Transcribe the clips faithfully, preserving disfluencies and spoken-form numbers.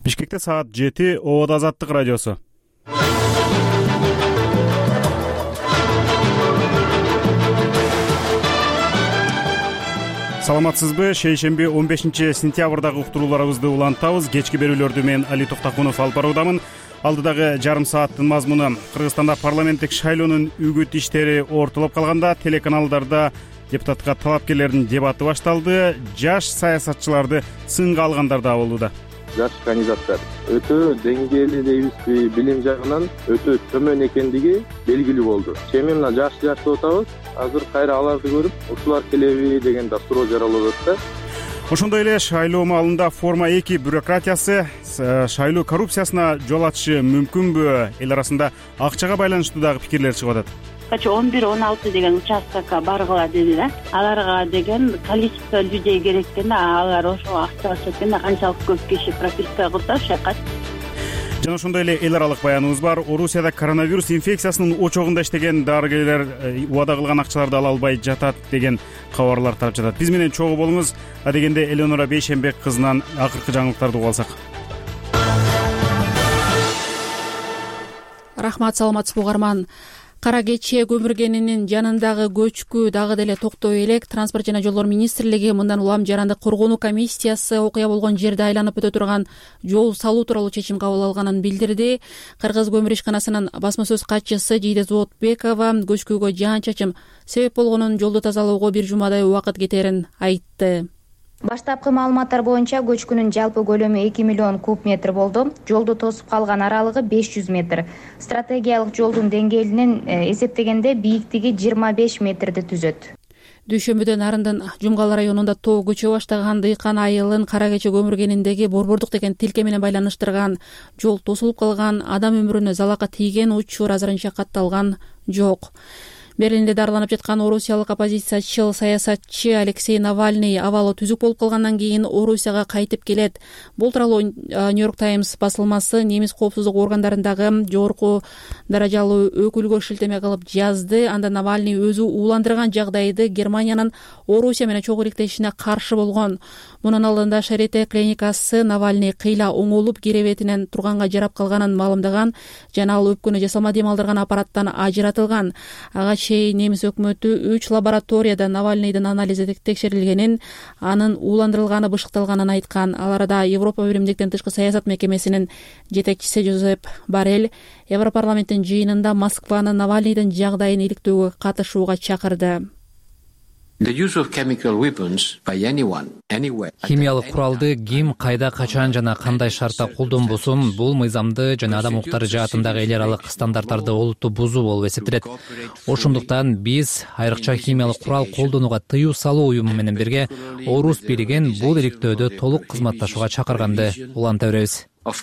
Бишкекте саат жети. Обод Азаттык радиосу. Саламатсызбы? Шейшемби он бешинчи сентябрдагы уктурууларыбызды улантабыз. Кечки берүүлөрдү мен Али Токтакунов алып баруудамын. Алдыдагы жарым сааттын мазмуну: Кыргызстанда парламенттик шайлоонун үгүт иштери ортолоп калганда телеканалдарда депутатка талапкерлердин дебаты башталды. Жаш саясатчыларды сынга алгандар да болууда. Жаш кандидаттар өтө деңгээлүү дейбизби, билим жагынан өтө төмөн экендиги белгилүү болду. Чеми мына жаш жаш деп атабыз. Азыр кайра аларды көрүп, ушулар келеби деген да суроо жаралып атат. Ошондой эле шайлоо маалында форма эки бюрократиясы шайлоо коррупциясына жол ачышы мүмкүнбү? Эл арасында акчага байланыштуу дагы пикирлер чыгып атат. он бир он алты деген участкага баргыла деди да. Аларга деген количество людей керек экен, алар ошо акча алышат экен, канчалык көп киши прописка кылса шакат. Жана ошондой эле эл аралык баяныбыз бар. Орусияда коронавирус инфекциясынын очогунда иштеген дарыгерлер убада кылган акчаларды ала албай жатат деген кабарлар тарап жатат. Биз менен чогуу болуңуз. Адегенде Элеонора Бейшенбек кызынан акыркы жаңылыктарды угу алсак. Рахмат, саламатсызбы угарман. Кара кече көмүргенинин жанындагы көчкү дагы деле токтой элек. Транспорт жана жолдор министрлиги мындан улам жаранды коргонуу комиссиясы окуя болгон жерди айланып өтө турган жол салуу тууралуу чечим кабыл алганын билдирди. Кыргыз көмүр ишканасынын басма сөз катчысы Жийде Зоотбекова көчкүгө жаан чачым себеп болгонун, жолду тазалоого бир жумадай убакыт кетерин айтты. Баштапкы маалыматтар боюнча көчкүнүн жалпы көлөмү эки миллион куб метр болду. Жолду тосуп калган аралыгы беш жүз метр. Стратегиялык жолдун деңгээлинен эсептегенде бийиктиги жыйырма беш метрди түзөт. Дүйшөмбүдө Нарындын Жумгал районунда тоо көчө баштаган дыйкан айылын кара кече көмүргениндеги борбордук деген тилке менен байланыштырган жол тосулуп калган, адам өмүрүнө залака тийген учур азырынча катталган жок. Берлинде дарыланып жаткан орусиялык оппозициячыл саясатчы Алексей Навальный абалы түзүк болуп калгандан кийин Орусияга кайтып келет. Бул тууралуу Нью-Йорк Таймс басылмасы немис коопсуздук органдарындагы жогорку даражалуу өкүлгө шилтеме кылып жазды. Анда Навальный өзү ууландырган жагдайды Германиянын Орусия менен чогуу иликтешине каршы болгон. Мунун алдында Шарите клиникасы Навальный кыйла оңолуп киребетинен турганга жарап калганын маалымдаган жана ал өпкөнү жасалма дем алдырган аппараттан ажыратылган. Ага немис өкмөтү үч лабораторияда Навальныйдын анализи текшерилгенин, анын ууландырылганы бышыкталганын айткан. Ал арада Европа биримдиктин тышкы саясат мекемесинин жетекчиси Жозеп Боррель Европарламенттин жыйынында Москваны Навальныйдын жагдайын иликтөөгө катышууга чакырды. Химиялык куралды ким, кайда, качан жана кандай шартта колдонбосун, бул мыйзамды жана адам укуктары жаатындагы эл аралык стандарттарды олуттуу бузуу болуп эсептелет. Ошондуктан биз айрыкча химиялык курал колдонууга тыюу салуу уюму менен бирге Орус бийлигин бул иликтөөдө толук кызматташууга чакырганды уланта беребиз.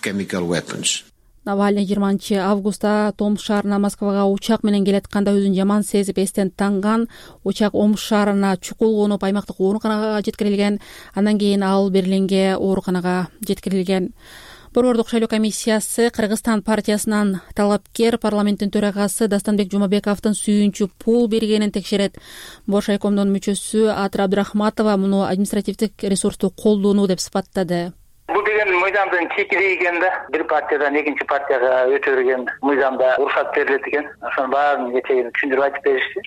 Навальный жыйырманчы августта Томск шаарына Москвага учак менен келатканда өзүн жаман сезип эстен танган. Учак Омск шаарына чукул конуп аймактык ооруканага жеткирилген. Андан кийин ал Берлинге ооруканага жеткирилген. Борбордук шайлоо комиссиясы Кыргызстан партиясынан талапкер парламенттин төрагасы Дастанбек Жумабековдун сүйүнчү пул бергенин текшерет. Боршайкомдун мүчөсү Атыр Абдрахматова муну административдик ресурсту колдонуу деп сыпаттады. Бул деген мыйзамдын чекири экен да. Бир партиядан экинчи партияга өтө берген мыйзамда уруксат берилет экен. Ошонун баарын кечээ түшүндүрүп айтып беришти.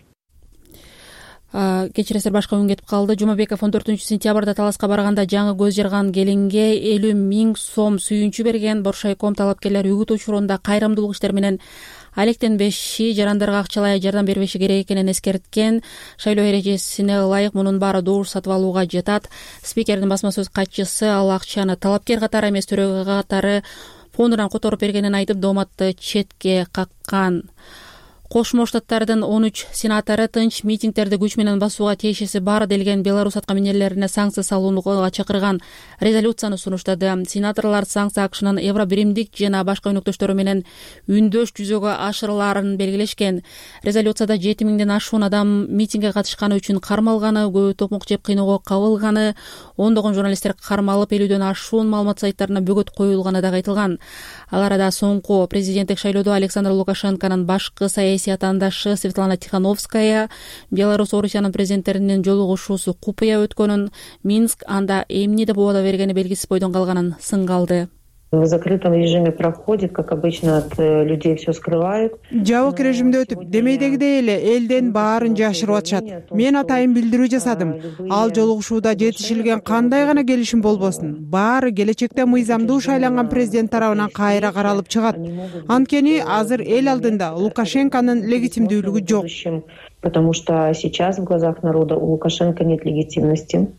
Кечиресиз, башка үн кетип калды. Жумабеков он төртүнчү сентябрда таласка барганда жаңы көз жарган келинге элүү миң сом сүйүнчү берген. Боршайком талапкерлер үгүт учурунда кайрымдуулук иштер менен алектенбеши, жарандарга акчалай жардам бербеши керек экенин эскерткен. Шайлоо эрежесине ылайык мунун баары добуш сатып алууга жатат. Спикердин басма сөз катчысы ал акчаны талапкер катары эмес, төрөгө катары фондунан которуп бергенин айтып, дооматты четке каккан. Кошмо Штаттардын он үч сенатору тынч митингдерди күч менен басууга тиешеси бар делген Беларусь аткаминерлерине санкция салууга чакырган резолюцияны сунуштады. Сенаторлор санкция акшынын Евро биримдик жана башка өнөктөштөрү менен үндөш жүзөгө ашырыларын белгилешкен. Резолюцияда жети миңден ашуун адам митингге катышканы үчүн кармалганы, көбү токмок жеп кыйноого кабылганы, ондогон журналисттер кармалып, элүүдөн ашуун маалымат сайттарына бөгөт коюлганы да айтылган. Ал арада соңку президенттик шайлоодо Александр Лукашенконун башкы саясий атаандашы Светлана Тихановская Беларусь Орусиянын президенттеринин жолугушуусу купуя өткөнүн, Минск анда эмне деп убада бергени белгисиз бойдон калганын сынга алды. В закрытом режиме проходит, как обычно, от людей все скрывают. Жабык режимде өтүп, демейдегидей эле элден баарын жашырып атышат. Мен атайын билдирүү жасадым. Ал жолугушууда жетишилген кандай гана келишим болбосун, баары келечекте мыйзамдуу шайланган президент тарабынан кайра каралып чыгат. Анткени азыр эл алдында Лукашенконун легитимдүүлүгү жок. Потому что сейчас в глазах народа у Лукашенко нет легитимности.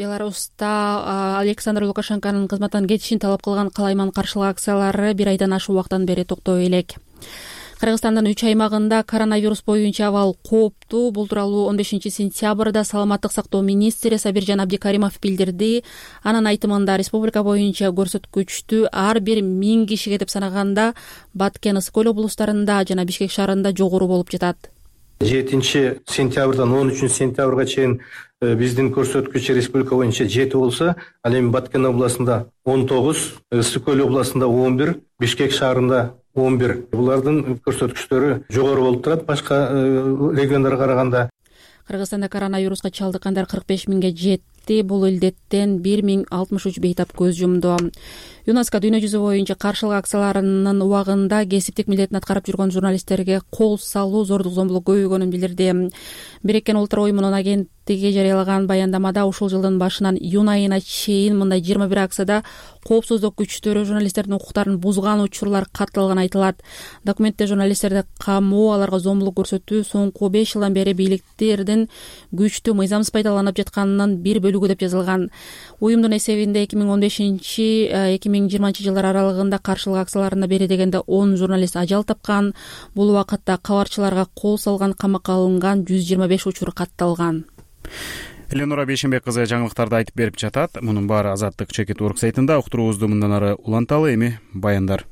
Беларуста Александр Лукашенконун кызматтан кетишин талап кылган калайман каршылык акциялары бир айдан ашык убакыттан бери токтой элек. Кыргызстандын үч аймагында коронавирус боюнча абал кооптуу. Бул тууралуу он бешинчи сентябрда саламаттык сактоо министри Сабиржан Абдикаримов билдирди. Анын айтымында республика боюнча көрсөткүчтү ар бир миң кишиге деп санаганда Баткен, Ысык Көл облустарында жана Бишкек шаарында жогору болуп жатат. жетинчи сентябрдан он үчүнчү сентябрга чейин биздин көрсөткүч республика боюнча жети болсо, ал эми Баткен областында он тогуз, Ысык Көл областында он бир, Бишкек шаарында он бир. Булардын көрсөткүчтөрү жогору болуп турат башка региондорго караганда. Кыргызстанда коронавируска чалдыккандар кырк беш миңге жетти. Бул илдеттен бир миң алтымыш үч бейтап көз жумду. ЮНЕСКО дүйнө жүзү боюнча каршылык акцияларынын убагында кесиптик милдетин аткарып жүргөн журналисттерге кол салуу, зордук зомбулук көбөйгөнүн билдирди. Бириккен Улуттар уюмунун агенттиги жарыялаган баяндамада ушул жылдын башынан июнь айына чейин мындай жыйырма бир акцияда коопсуздук күчтөрү журналисттердин укуктарын бузган учурлар катталганы айтылат. Документте журналисттерди камоо, аларга зомбулук көрсөтүү соңку беш жылдан бери бийликтердин күчтү мыйзамсыз пайдаланып жатканынын бир бөлүгү деп жазылган. Уюмдун эсебинде эки миң он бешинчи эки миң жыйырманчы жылдар аралыгында каршылык акцияларына бери дегенде он журналист ажал тапкан. Бул убакытта кабарчыларга кол салган, камакка алынган жүз жыйырма беш учур катталган. Эленора Бейшенбек кызы жаңылыктарды айтып берип жатат. Мунун баары Азаттык чекит орг сайтында. Уктуруубузду мындан ары уланталы. Эми баяндар.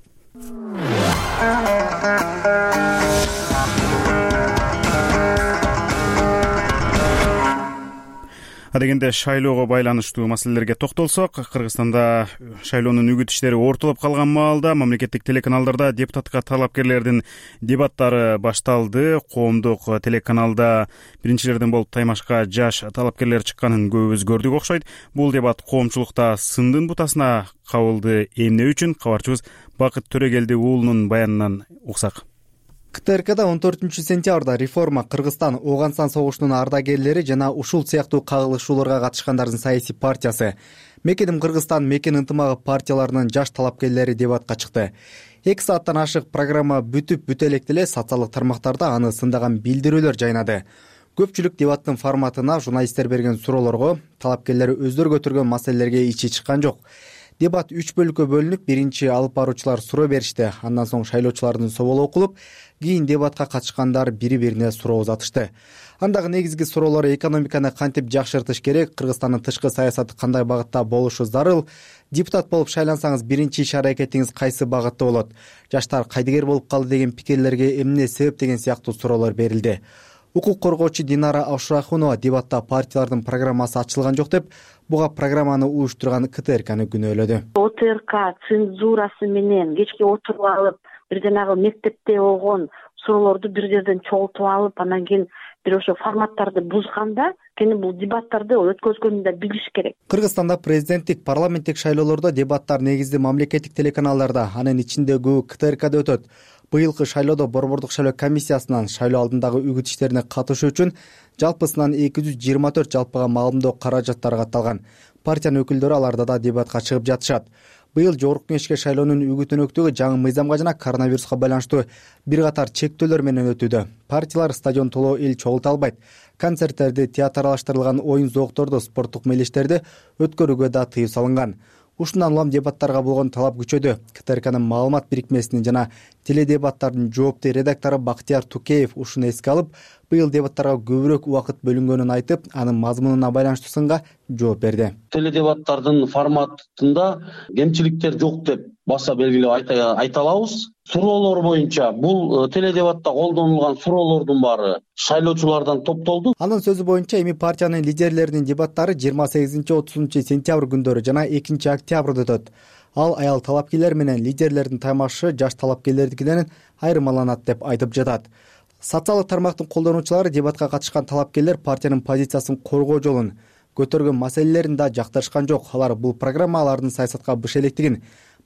Адегенде шайлоого байланыштуу маселелерге токтолсок, Кыргызстанда шайлоонун үгүт иштери ортолоп калган маалда мамлекеттик телеканалдарда депутатка талапкерлердин дебаттары башталды. Коомдук телеканалда биринчилерден болуп Таймашка жаш талапкерлер чыкканын көбүбүз көрдүк окшойт. Бул дебат коомчулукта сындын бутасына кабылды. Эмне үчүн? Кабарчыбыз Бакыт Төрөгелди уулунун баянынан уксак. КТРКда он төртүнчү сентябрда реформа, Кыргызстан, Ооган-Сан согушунун ардагерлери жана ушул сыяктуу кагылышууларга катышкандардын саясий партиясы Мекеним Кыргызстан, Мекен ынтымагы партияларынын жаш талапкерлери дебатка чыкты. эки сааттан ашык программа бүтүп бүтө электе эле социалдык тармактарда аны сындаган билдирүүлөр жайнады. Көпчүлүк дебаттын форматына, журналисттер берген суроолорго, талапкерлер өздөрү көтөргөн маселелерге ичи чыккан жок. Дебат үч бөлүккө бөлүнүп, биринчи алып баруучулар суроо беришти, андан соң шайлоочулардын соболу окулуп, кийин дебатка катышкандар бири-бирине суроо узатышты. Андагы негизги суроолор экономиканы кантип жакшыртыш керек, Кыргызстандын тышкы саясаты кандай багытта болушу зарыл, депутат болуп шайлансаңыз биринчи иш аракетиңиз кайсы багытта болот, жаштар кайдыгер болуп калды деген пикирлерге эмне себеп деген сыяктуу суроолор берилди. Укук коргоочу Динара Абшурахунова дебатта партиялардын программасы ачылган жок деп, буга программаны уюштурган КТРКны күнөөлөдү. ОТРК цензурасы менен кечке отуруп алып, бир жанагы мектепте болгон суроолорду бир жерден чогултуп алып, анан кийин бир ошо форматтарды бузганда, кени бул дебаттарды өткөзгөнүн да билиш керек. Кыргызстанда президенттик, парламенттик шайлоолордо дебаттар негизди мамлекеттик телеканалдарда, анын ичинде көбү КТРКда өтөт. Быйылкы шайлоодо Борбордук шайлоо комиссиясынан шайлоо алдындагы үгүт иштерине катышуу үчүн жалпысынан эки жүз жыйырма төрт жалпыга маалымдоо каражаттары катталган. Партиянын өкүлдөрү аларда да дебатка чыгып жатышат. Быйыл жогорку кеңешке шайлоонун үгүтөнөктүгү жаңы мыйзамга жана коронавируска байланыштуу бир катар чектөөлөр менен өтүүдө. Партиялар стадион толоо эл чогулта албайт. Концерттерди, театрлаштырылган оюн зоокторду, спорттук мелиштерди өткөрүүгө да тыюу салынган. Ушундан улам дебаттарга болгон талап күчөдү. КТРКнын маалымат бирикмесинин жана теледебаттардын жоопту редактору Бактияр Тукеев ушуну эске алып, быйыл дебаттарга көбүрөөк убакыт бөлүнгөнүн айтып, анын мазмунуна байланыштуу сынга жооп берди. Теледебаттардын форматында кемчиликтер жок деп баса белгилеп айта алабыз. Суроолор боюнча бул теледебатта колдонулган суроолордун баары шайлоочулардан топтолду. Анын сөзү боюнча эми партиянын лидерлеринин дебаттары жыйырма сегизинчи отузунчу сентябрь күндөрү жана экинчи октябрда өтөт. Ал аял талапкерлер менен лидерлердин таймашы жаш талапкерлердикинен айырмаланат деп айтып жатат. Социалдык тармактын колдонуучулары дебатка катышкан талапкерлер партиянын позициясын коргоо жолун, көтөргөн маселелерин да жактырышкан жок. Алар бул программа алардын саясатка быш электигин,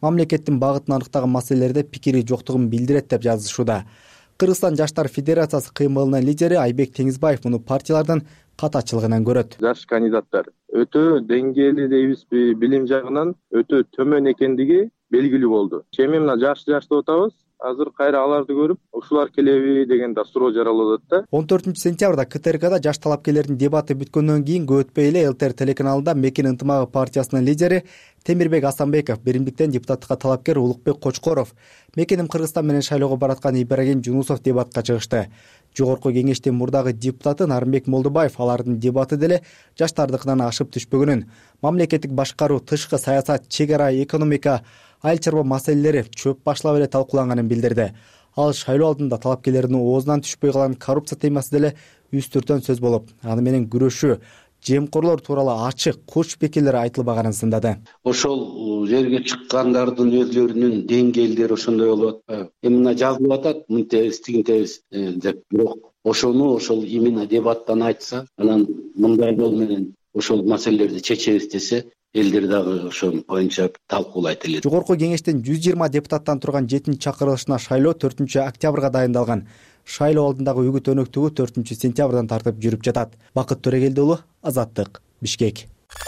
мамлекеттин багытын аныктаган маселелерде пикири жоктугун билдирет деп жазышууда. Кыргызстан Жаштар Федерациясы кыймылынын лидери Айбек Теңизбаев муну партиялардын катачылыгынан көрөт. Жаш кандидаттар өтө деңгээлүү дейбизби, билим жагынан өтө төмөн экендиги белгилүү болду. Эми мына жаш жашты атабыз. Азыр кайра аларды көрүп, ушулар келеби деген да суроо жаралып атат да. он төртүнчү сентябрда КТРКда жаш талапкерлердин дебаты бүткөндөн кийин көп өтпөй эле ЛТР телеканалында Мекен ынтымагы партиясынын лидери Темирбек Асанбеков, Биримдиктен депутаттыкка талапкер Улукбек Кочкоров, Мекеним Кыргызстан менен шайлоого бараткан Ибрагим Жунусов дебатка чыгышты. Жогорку кеңештин мурдагы депутаты Нарымбек Молдубаев алардын дебаты деле жаштардыкынан ашып түшпөгөнүн, мамлекеттик башкаруу, тышкы саясат, чек ара экономика, айыл чарба маселелери чөп башлап эле талкууланганын билдирди. Ал шайлоо алдында талапкерлердин оозунан түшпөй калган коррупция темасы деле үстүртөн сөз болуп, аны менен күрөшүү, жемкорлор тууралуу ачык, куч пикирлер айтылбаганын сындады. Ошол жерге чыккандардын өзлөрүнүн деңгээлдери ошондой болуп атпайбы? Эми мына жазылып атат, мынтебиз, тигинтебиз деп, бирок ошону ошол именно дебаттан айтса, анан мындай жол менен ошол маселелерди чечебиз десе, элдер дагы ошол боюнча талкуулайт эле. Жогорку кеңештин жүз жыйырма депутаттан турган жетинчи чакырылышына шайлоо төртүнчү октябрга дайындалган. Шайлоо алдындагы үгүт өнөктүгү төртүнчү сентябрдан тартып жүрүп жатат. Бакыт Төрегелди уулу, Азаттык, Бишкек.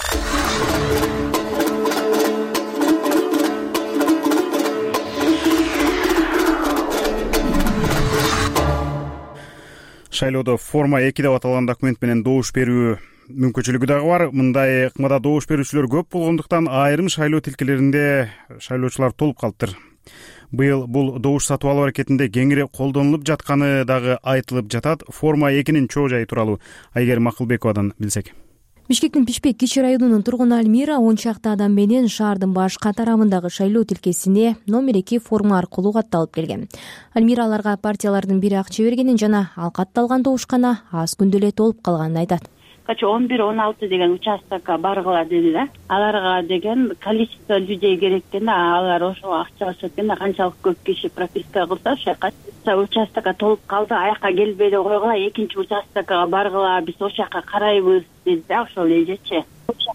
Шайлоодо форма эки деп аталган документ менен добуш берүү мүмкүнчүлүгү дагы бар. Мындай ыкмада добуш берүүчүлөр көп болгондуктан айрым шайлоо тилкелеринде шайлоочулар толуп калыптыр. Быйыл бул добуш сатып алуу аракетинде кеңири колдонулуп жатканы дагы айтылып жатат. Форма экинин чоо жайы тууралуу Айгерим Акылбековадан билсек. Бишкектин Пишпек кичи районунун тургуну Альмира он чакты адам менен шаардын башка тарамындагы шайлоо тилкесине номер эки форма аркылуу катталып келген. Альмира аларга партиялардын бири акча бергенин жана ал катталган добушкана аз күндө эле толуп калганын айтат. Качы он бир он алты деген участокко баргыла деди да. Аларга деген количество людей керек экен да, алар ошо акчасы экен да, канчалык көп киши прописка кылса ошол жака участокко толуп калды, аяка келбей эле койгула, экинчи участокко баргыла, биз ошол жака карайбыз деди да, ошол эжечи.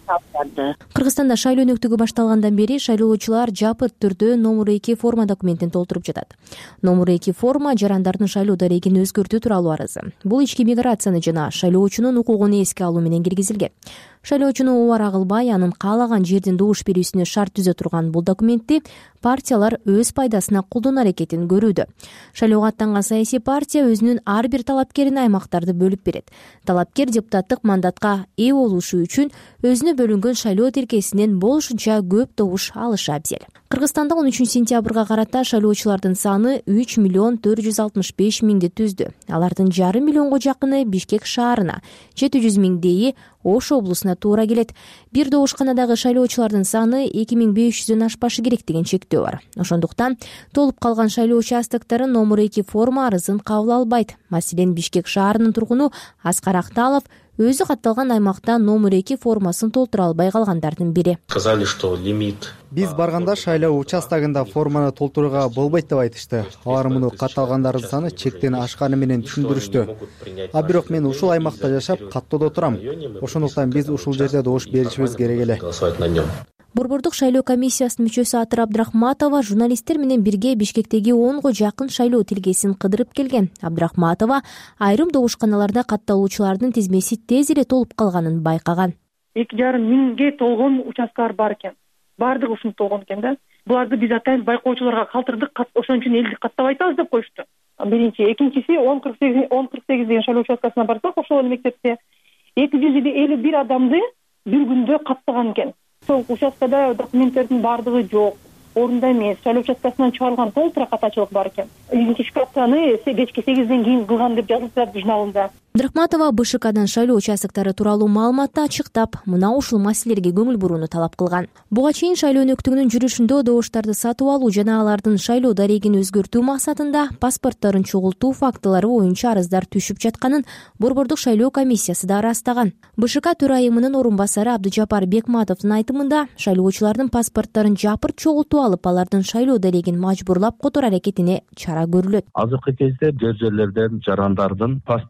Кыргызстанда шайлоо өнөктүгү башталгандан бери шайлоочулар жапырт түрдө номер эки форма документин толтуруп жатат. Номер эки форма жарандардын шайлоо дарегин өзгөртүү тууралуу арызы. Бул ички миграцияны жана шайлоочунун укугун эске алуу менен киргизилген. Шайлоочуну убара кылбай, анын каалаган жердин добуш берүүсүнө шарт түзө турган бул документти партиялар өз пайдасына колдонуу аракетин көрүүдө. Шайлоого аттанган саясий партия өзүнүн ар бир талапкерине аймактарды бөлүп берет. Талапкер депутаттык мандатка ээ болушу үчүн өзүнө бөлүнгөн шайлоо тилкесинен болушунча көп добуш алышы абзел. Кыргызстанда он үчүнчү сентябрга карата шайлоочулардын саны үч миллион төрт жүз алтымыш беш миңди түздү. Алардын жарым миллионго жакыны Бишкек шаарына, жети жүз миңдейи Ош облусуна туура келет. Бир добушканадагы шайлоочулардын саны эки миң беш жүздөн ашпашы керек деген чектөө бар. Ошондуктан толуп калган шайлоо участоктору номер эки форма арызын кабыл албайт. Маселен, Бишкек шаарынын тургуну Аскар Акталов өзү катталган аймакта номер эки формасын толтура албай калгандардын бири. Сказали, что лимит. Биз барганда шайлоо участогунда форманы толтурууга болбойт деп айтышты. Алар муну катталгандардын саны чектен ашканы менен түшүндүрүштү. А бирок мен ушул аймакта жашап, каттоодо турам. Ошондуктан биз ушул жерде добуш беришибиз керек эле. Борбордук шайлоо комиссиясынын мүчөсү Атыр Абдрахматова журналисттер менен бирге Бишкектеги онго жакын шайлоо тилкесин кыдырып келген. Абдрахматова айрым добушканаларда катталуучулардын тизмеси тез эле толуп калганын байкаган. эки жарым миңге толгон участкалар бар экен. Бардыгы ушунтип толгон экен да. Буларды биз атайын байкоочуларга калтырдык, ошон үчүн элди каттабай атабыз деп коюшту. Биринчи, экинчиси он кырк сегиз деген шайлоо участкасына барсак, ошол эле мектепте эки жүз элүү бир адамды бир күндө каттаган экен. Сол участкада документтердин бардыгы жок, орунда эмес, шайлоо участкасынан чыгарылган толтура катачылык бар экен. Идентификацияны кечки сегизден кийин кылган деп жазылып жатат журналында. Абдрахматова БШКдан шайлоо участоктору тууралуу маалыматты ачыктап, мына ушул маселелерге көңүл бурууну талап кылган. Буга чейин шайлоо өнөктүгүнүн жүрүшүндө добуштарды сатып алуу жана алардын шайлоо дарегин өзгөртүү максатында паспортторун чогултуу фактылары боюнча арыздар түшүп жатканын Борбордук шайлоо комиссиясы да ырастаган. БШК төрайымынын орун басары Абдыжапар Бекматовдун айтымында, шайлоочулардын паспортторун жапырт чогултуп алып, алардын шайлоо дарегин мажбурлап которуу аракетине чара көрүлөт. Азыркы кезде жер жерлерден жарандардын паспортторун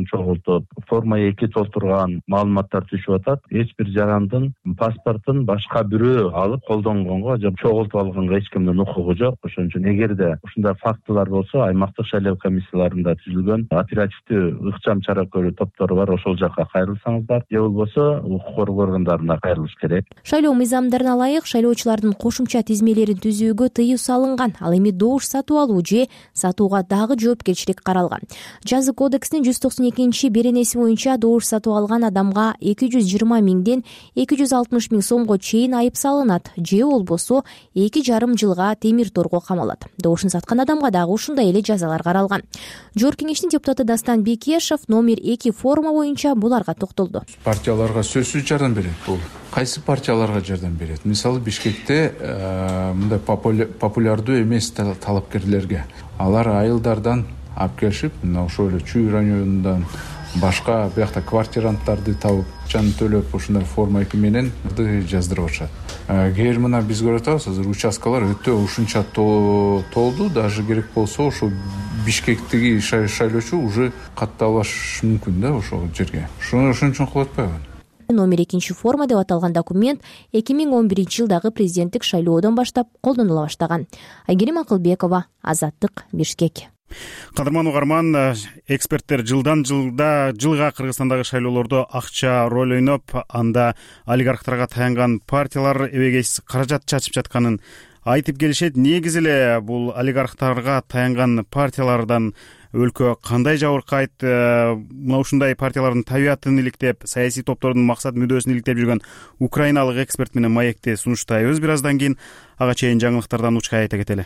чогултуп форма эки толтурган маалыматтар түшүп атат. Эч бир жарандын паспортун башка бирөө алып колдонгонго же чогултуп алганга эч кимдин укугу жок. Ошон үчүн эгерде ушундай фактылар болсо, аймактык шайлоо комиссияларында түзүлгөн оперативдүү ыкчам чара көрүү топтору бар, ошол жакка кайрылсаңыздар, же болбосо укук коргоо органдарына кайрылыш керек. Шайлоо мыйзамдарына ылайык шайлоочулардын кошумча тизмелерин түзүүгө тыюу салынган. Ал эми добуш сатып алуу же сатууга дагы жоопкерчилик каралган. Жаза кодексинин жүз токсон экинчи беренеси боюнча добуш сатып алган адамга эки жүз жыйырма миңден эки жүз алтымыш миң сомго чейин айып салынат, же болбосо эки жарым жылга темир торго камалат. Добушун саткан адамга дагы ушундай эле жазалар каралган. Жогорку кеңештин депутаты Дастан Бекешев номер эки форма боюнча буларга токтолду. Партияларга сөзсүз жардам берет. Бул кайсы партияларга жардам берет? Мисалы Бишкекте мындай популярдуу эмес талапкерлерге алар айылдардан алып келишип, мына ошол эле Чүй районундан башка биякта квартиранттарды табып, жан төлөп ушундай форма эки менен жаздырып атышат. Кээ бир мына биз көрүп атабыз, азыр участкалар өтө ушунча толду, даже керек болсо ошо Бишкектеги шайлоочу уже катталышы мүмкүн да ошол жерге. Ошон үчүн кылып атпайбы? Номер экинчи форма деп аталган документ эки миң он биринчи жылдагы президенттик шайлоодон баштап колдонула баштаган. Айгерим Акылбекова, Азаттык, Бишкек. Кадырман угарман, эксперттер жылдан жылда жылга Кыргызстандагы шайлоолордо акча роль ойноп, анда олигархтарга таянган партиялар эбегейсиз каражат чачып жатканын айтып келишет. Негизи эле бул олигархтарга таянган партиялардан өлкө кандай жабыркайт? Мына ушундай партиялардын табиятын иликтеп, саясий топтордун максат мүдөөсүн иликтеп жүргөн украиналык эксперт менен маекти сунуштайбыз. Бир аздан кийин ага чейин жаңылыктардан учкай айта кетели.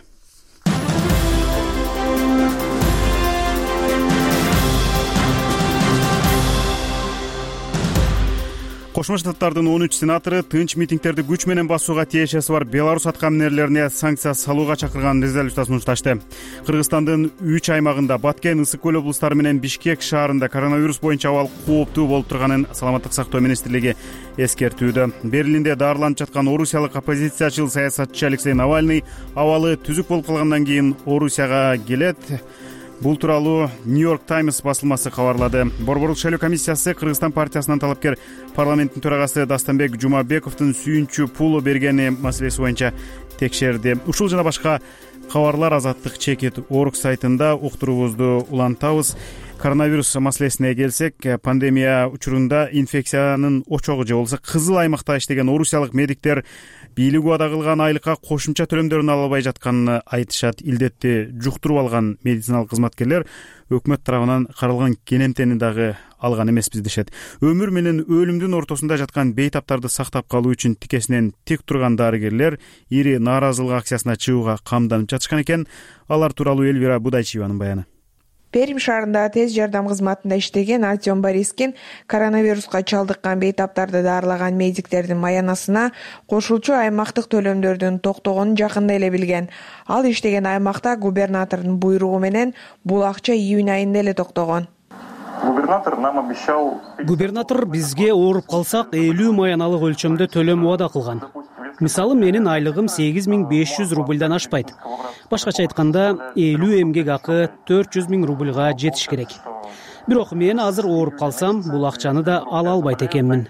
Кошмо Штаттардын он үч сенатору тынч митингдерди күч менен басууга тиешеси бар Беларусь аткаминерлерине санкция салууга чакырган резолюция сунушташты. Кыргызстандын үч аймагында Баткен, Ысык көл облустары менен Бишкек шаарында коронавирус боюнча абал кооптуу болуп турганын Саламаттык сактоо министрлиги эскертүүдө. Берлинде даарыланып жаткан орусиялык оппозициячыл саясатчы Алексей Навальный абалы түзүк болуп калгандан кийин Орусияга келет. Бул тууралуу Нью-Йорк Таймс басылмасы кабарлады. Борборлук шайлоо комиссиясы Кыргызстан партиясынын талапкер парламенттин төрагасы Дастанбек Жумабековдун сүйүнчү пулу бергени маселеси боюнча текшерди. Ушул жана башка кабарлар Азаттык чекит орг сайтында уктуруубузду улантабыз. Коронавирус маселесине келсек, пандемия учурунда инфекциянын очогу же болбосо кызыл аймакта иштеген орусиялык медиктер бийлик убада кылган айлыкка кошумча төлөмдөрүн ала албай жатканын айтышат. Илдетти жуктуруп алган медициналык кызматкерлер өкмөт тарабынан каралган кенемтени дагы алган эмеспиз дешет. Өмүр менен өлүмдүн ортосунда жаткан бейтаптарды сактап калуу үчүн тикесинен тик турган дарыгерлер ири нааразылык акциясына чыгууга камданып жатышкан экен. Алар тууралуу Элвира Будайчиеванын баяны. Пермь шаарында тез жардам кызматында иштеген Артем Борискин коронавируска чалдыккан бейтаптарды даарлаган медиктердин маянасына кошулчу аймактык төлөмдөрдүн токтогонун жакында эле билген. Ал иштеген аймакта губернатордун буйругу менен бул акча июнь айында эле токтогон. Губернатор нам обещал... Губернатор бизге ооруп калсак элүү маyaналык өлчөмдө төлөм убада кылган. Мисалы менин айлыгым сегиз миң беш жүз рубльдан ашпайт. Башкача айтканда, элүү эмгек акы төрт жүз миң рубльга жетиш керек. Бирок мен азыр ооруп калсам, бул акчаны да ала албайт экенмин.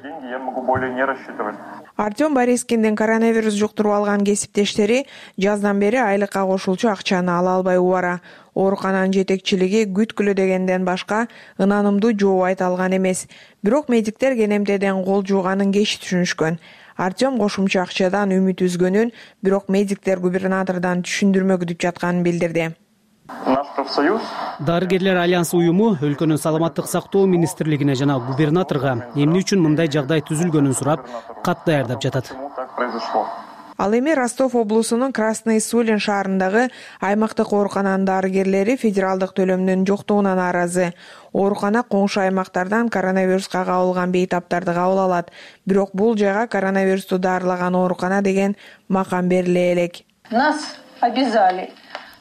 Артем Борискиндин коронавирус жуктуруп алган кесиптештери жаздан бери айлыкка кошулчу акчаны ала албай убара. Оорукананын жетекчилиги күткүлө дегенден башка ынанымдуу жооп айта алган эмес. Бирок медиктер кенемтеден кол жууганын кеч түшүнүшкөн. Артем кошумча акчадан үмүт үзгөнүн, бирок медиктер губернатордон түшүндүрмө күтүп жатканын билдирди. Дарыгерлер альянсы уюму өлкөнүн саламаттык сактоо министрлигине жана губернаторго эмне үчүн мындай жагдай түзүлгөнүн сурап, кат даярдап жатат. Ал эми Ростов облусунун Красный Сулин шаарындагы аймактык оорукананын дарыгерлери федералдык төлөмдүн жоктугуна нааразы. Оорукана коңшу аймактардан коронавируска кабылган бейтаптарды кабыл алат. Бирок бул жайга коронавирусту даарылаган оорукана деген макам бериле элек. Нас обязали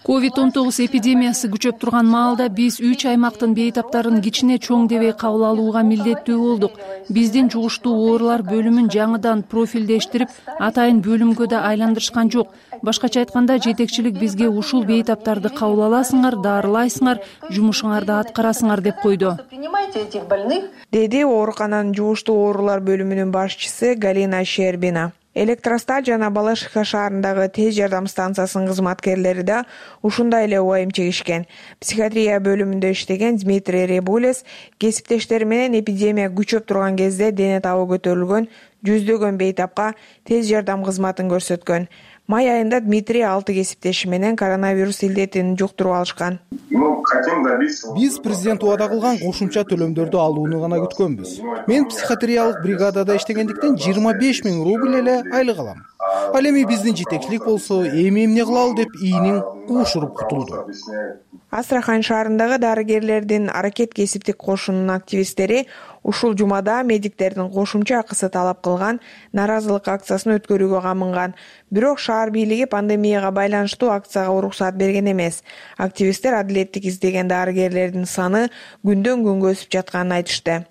ковид он тогуз эпидемиясы күчөп турган маалда биз үч аймактын бейтаптарын кичине чоң дебей кабыл алууга милдеттүү болдук. Биздин жугуштуу оорулар бөлүмүн жаңыдан профилдештирип, атайын бөлүмгө да айландырышкан жок. Башкача айтканда, жетекчилик бизге ушул бейтаптарды кабыл аласыңар, дарылайсыңар, жумушуңарды аткарасыңар деп койду, деди оорукананын жугуштуу оорулар бөлүмүнүн башчысы Галина Щербина. Электростат жана Балашиха шаарындагы тез жардам станциясынын кызматкерлери да ушундай эле убайым чегишкен. Психиатрия бөлүмүндө иштеген Дмитрий Ребулес кесиптештери менен эпидемия күчөп турган кезде дене табы көтөрүлгөн жүздөгөн бейтапка тез жардам кызматын көрсөткөн. Май айында Дмитрий алты кесиптеши менен коронавирус илдетин жуктуруп алышкан. Биз президент убада кылган кошумча төлөмдөрдү алууну гана күткөнбүз. Мен психиатриялык бригадада иштегендиктен жыйырма беш миң рубль эле айлык алам. Ал эми биздин жетекчилик болсо эми эмне кылалы деп ийинин уушуруп кутулду. Астрахань шаарындагы дарыгерлердин аракет кесиптик кошунунун активисттери ушул жумада медиктердин кошумча акысы талап кылган нааразылык акциясын өткөрүүгө камынган. Бирок шаар бийлиги пандемияга байланыштуу акцияга уруксат берген эмес. Активисттер адилеттик издеген дарыгерлердин саны күндөн күнгө өсүп жатканын айтышты.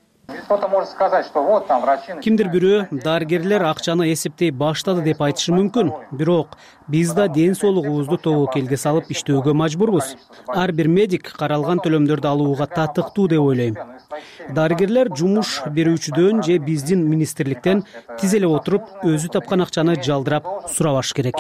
Кимдир бирөө дарыгерлер акчаны эсептей баштады деп айтышы мүмкүн. Бирок биз да ден соолугубузду тобокелге салып иштөөгө мажбурбуз. Ар бир медик каралган төлөмдөрдү алууга татыктуу деп ойлойм. Дарыгерлер жумуш берүүчүдөн же биздин министрликтен тизелеп отуруп, өзү тапкан акчаны жалдырап сурабаш керек,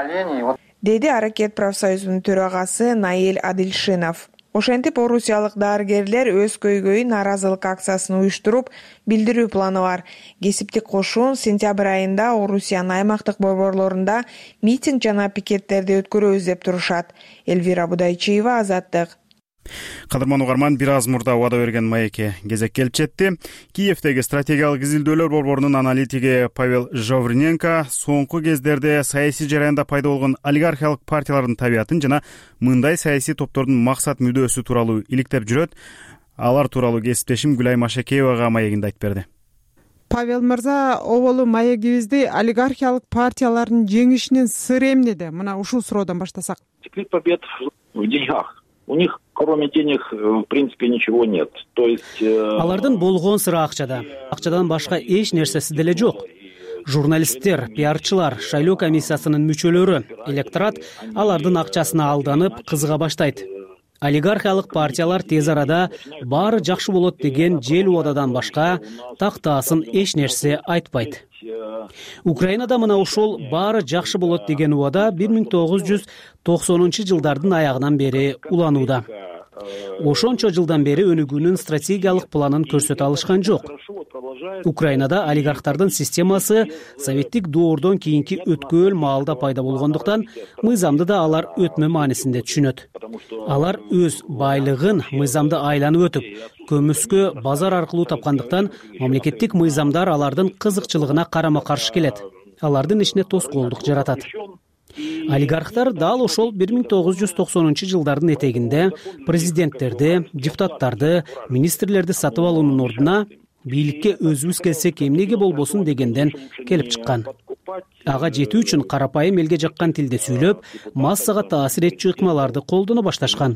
деди Аракет профсоюзунун төрагасы Наиль Адилшинов. Ошентип, орусиялык дарыгерлер өз көйгөйүн нааразылык акциясын уюштуруп, билдирүү планы бар. Кесиптик кошун сентябрь айында Орусиянын аймактык борборлорунда митинг жана пикеттерди өткөрөбүз деп турушат. Эльвира Будайчиева, Азаттык. Кадырман угарман, бир аз мурда убада берген маекке кезек келип жетти. Киевдеги стратегиялык изилдөөлөр борборунун аналитиги Павел Жовриненко соңку кездерде саясий жараянда пайда болгон олигархиялык партиялардын табиятын жана мындай саясий топтордун максат мүдөөсү тууралуу иликтеп жүрөт. Алар тууралуу кесиптешим Гүлай Машакеевага маегинде айтып берди. Павел мырза, оболу маегибизди олигархиялык партиялардын жеңишинин сыры эмнеде? Мына ушул суроодон баштасак. Секрет побед в деньгах. У них, кроме денег, в принципе, ничего нет. То есть... Алардын болгон сыры акчада. Акчадан башка эч нерсеси деле жок. Журналисттер, пиарчылар, шайлоо комиссиясынын мүчөлөрү, электорат алардын акчасына алданып, кызыга баштайт. Олигархиялык партиялар тез арада баары жакшы болот деген жел убададан башка тактаасын эч нерсе айтпайт. Украинада мына ушул баары жакшы болот деген убада бир миң тогуз жүз токсонунчу жылдардын аягынан бери уланууда. Ошончо жылдан бери өнүгүүнүн стратегиялык планын көрсөтө алышкан жок. Украинада олигархтардын системасы советтик доордон кийинки өткөөл маалда пайда болгондуктан мыйзамды да алар өтмө маанисинде түшүнөт. Алар өз байлыгын мыйзамды айланып өтүп, көмүскө базар аркылуу тапкандыктан мамлекеттик мыйзамдар алардын кызыкчылыгына карама каршы келет. Алардын ишине тоскоолдук жаратат. Олигархтар дал ошол бир миң тогуз жүз токсонунчу жылдардын этегинде президенттерди, депутаттарды, министрлерди сатып алуунун ордуна бийликке өзүбүз келсек эмнеге болбосун дегенден келип чыккан. Ага жетүү үчүн карапайым элге жаккан тилде сүйлөп, массага таасир этчү ыкмаларды колдоно башташкан.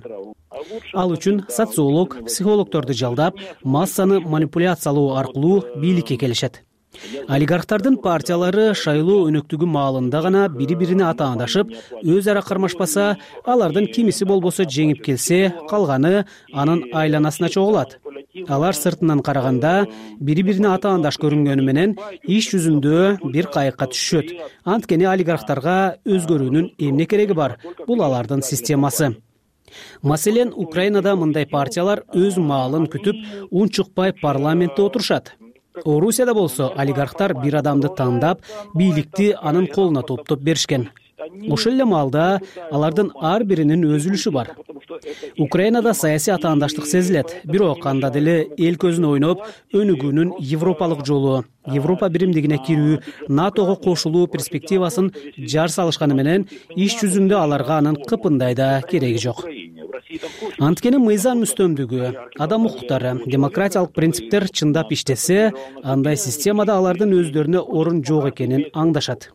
Ал үчүн социолог, психологдорду жалдап, массаны манипуляциялоо аркылуу бийликке келишет. Олигархтардын партиялары шайлоо өнөктүгү маалында гана бири-бирине атаандашып, өз ара кармашпаса, алардын кимиси болбосо жеңип келсе, калганы анын айланасына чогулат. Алар сыртынан караганда бири-бирине атаандаш көрүнгөнү менен иш жүзүндө бир кайыкка түшөт. Анткени олигархтарга өзгөрүүнүн эмне кереги бар? Бул алардын системасы. Маселен, Украинада мындай партиялар өз маалын күтүп, унчукпай парламентте отурушат. Орусияда болсо олигархтар бир адамды тандап, бийликти анын колуна топтоп беришкен. Ошол эле маалда алардын ар биринин өз үлүшү бар. Украинада саясий атаандаштык сезилет, бирок анда деле эл көзүнө ойноп, өнүгүүнүн европалык жолу, Европа биримдигине кирүү, натого кошулуу перспективасын жар салышканы менен иш жүзүндө аларга анын кыпындай да кереги жок. Анткени мыйзам үстөмдүгү, адам укуктары, демократиялык принциптер чындап иштесе, андай системада алардын өздөрүнө орун жок экенин аңдашат.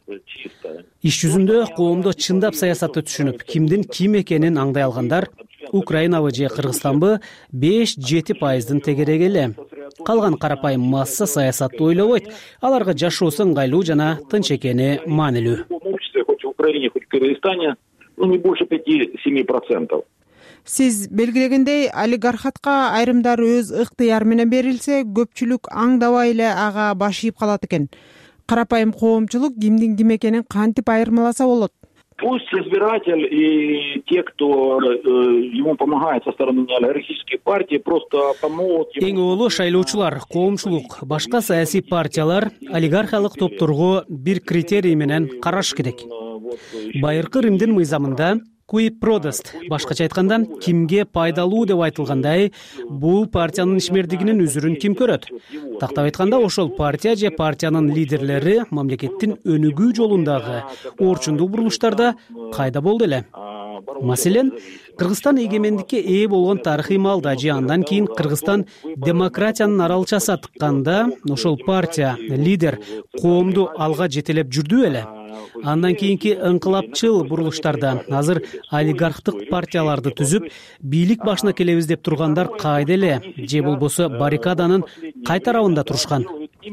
Иш жүзүндө коомдо чындап саясатты түшүнүп, кимдин ким экенин аңдай алгандар Украинабы же Кыргызстанбы беш жети пайыздын тегереги эле. Калган карапайым масса саясатты ойлобойт. Аларга жашоосу ыңгайлуу жана тынч экени маанилүү. Хоть в Украине, хоть в Кыргызстане, ну не больше пяти-семи процентов. Сиз белгилегендей, олигархатка айрымдар өз ыктыяры менен берилсе, көпчүлүк аңдабай эле ага баш ийип калат экен. Карапайым коомчулук кимдин ким экенин кантип айырмаласа болот? Пусть избиратель и те, кто ему помогает со стороны олигархической партии, просто помогут. Эң олуу шайлоочулар, коомчулук, башка саясий партиялар олигархиялык топторго бир критерий менен караш керек. Байыркы Римдин мыйзамында Qui prodest, башкача айтканда, кимге пайдалуу деп айтылгандай, бул партиянын ишмердигинин үзүрүн ким көрөт? Тактап айтканда, ошол партия же партиянын лидерлери мамлекеттин өнүгүү жолундагы орчундуу бурулуштарда кайда болду эле? Маселен, Кыргызстан эгемендикке ээ болгон тарыхый маалда же андан кийин Кыргызстан демократиянын аралчасы тыкканда, ошол партия, лидер коомду алга жетелеп жүрдү эле. Андан кийинки ыңкылапчыл бурулуштарда азыр олигархтык партияларды түзүп, бийлик башына келебиз деп тургандар кайда эле, же болбосо баррикаданын кай тарабында турушкан?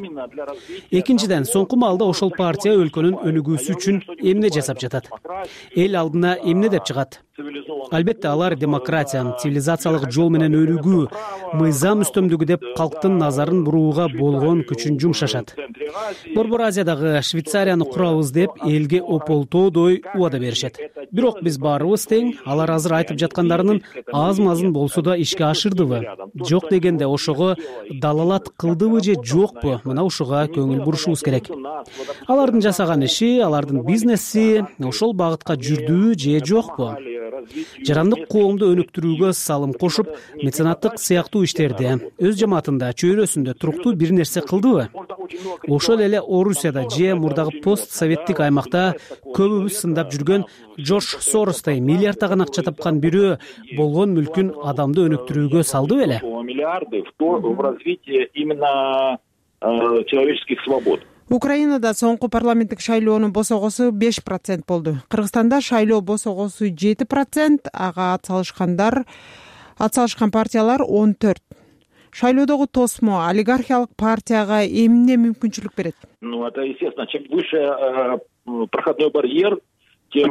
Экинчиден, соңку маалда ошол партия өлкөнүн өнүгүүсү үчүн эмне жасап жатат? Эл алдына эмне деп чыгат? Албетте алар демократия, цивилизациялык жол менен өнүгүү, мыйзам үстөмдүгү деп калктын назарын бурууга болгон күчүн жумшашат. Борбор Азиядагы Швейцарияны курабыз деп элге ополтоодой убада беришет. Бирок биз баарыбыз тең, алар азыр айтып жаткандарынын аз-мазын болсо да ишке ашырдыбы? Жок дегенде ошого далалат кылдыбы же жокпу? Мына ушуга көңүл бурушубуз керек. Алардын жасаган иши, алардын бизнеси ошол багытка жүрдүбү же жокпу? Жарандык коомду өнүктүрүүгө салым кошуп, меценаттык сыяктуу иштерде, өз жамаатында, чөйрөсүндө туруктуу бир нерсе кылдыбы? Ошол эле Орусияда же мурдагы постсоветтик аймакта көбүбүз сындап жүргөн Джордж Соростой миллиарддаган акча тапкан бирөө болгон мүлкүн адамды өнүктүрүүгө салдыбы эле? Миллиарды в развитие именно человеческих свобод. Украинада соңку парламенттик шайлоонун босогосу беш процент болду. Кыргызстанда шайлоо босогосу жети процент, ага ат салышкандар, ат салышкан партиялар он төрт. Шайлоодогу тосмо олигархиялык партияга эмне мүмкүнчүлүк берет? Ну, это естественно, чем выше э, проходной барьер, тем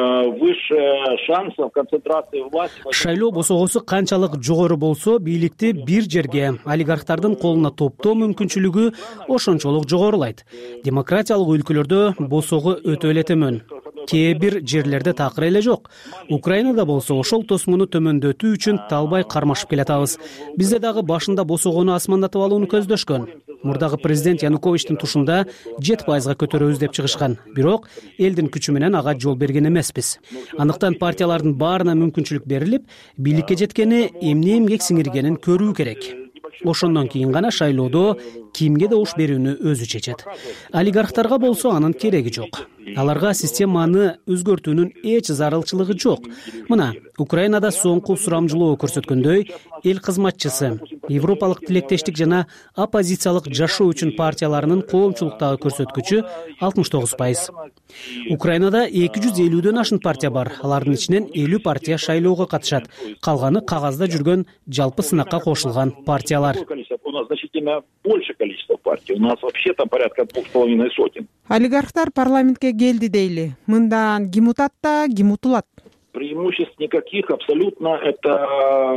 выше шансов концентрации власти. Шайлоо босогосу канчалык жогору болсо, бийликти бир жерге олигархтардын колуна топтоо мүмкүнчүлүгү ошончолук жогорулайт. Демократиялык өлкөлөрдө босого өтө эле төмөн. Кээ бир жерлерде такыр эле жок. Украинада болсо ошол тосмуну төмөндөтүү үчүн талбай кармашып келатабыз. Бизде дагы башында босогону асмандатып алууну көздөшкөн. Мурдагы президент Януковичтин тушунда жети пайызга көтөрөбүз деп чыгышкан. Бирок элдин күчү менен ага жол берген эмеспиз. Андыктан партиялардын баарына мүмкүнчүлүк берилип, бийликке жеткени эмне эмгек сиңиргенин көрүү керек. Ошондон кийин гана шайлоодо кимге добуш берүүнү өзү чечет. Олигархтарга болсо анын кереги жок. Аларга системаны өзгөртүүнүн эч зарылчылыгы жок. Мына, Украинада соңку сурамжылоо көрсөткөндөй, эл кызматчысы, европалык тилектештик жана оппозициялык жашоо үчүн партияларынын коомчулуктагы көрсөткүчү алтымыш тогуз пайыз. Украинада эки жүз элүүдөн ашын партия бар. Алардын ичинен элүү партия шайлоого катышат. Калганы кагазда жүргөн жалпы сынакка кошулган партиялар. У нас значительно больше количество партий. У нас вообще там порядка двух с половиной сотен. Олигархтар парламентке келди дейли. Мындан ким утат да, ким утулат? Преимуществ никаких, абсолютно это...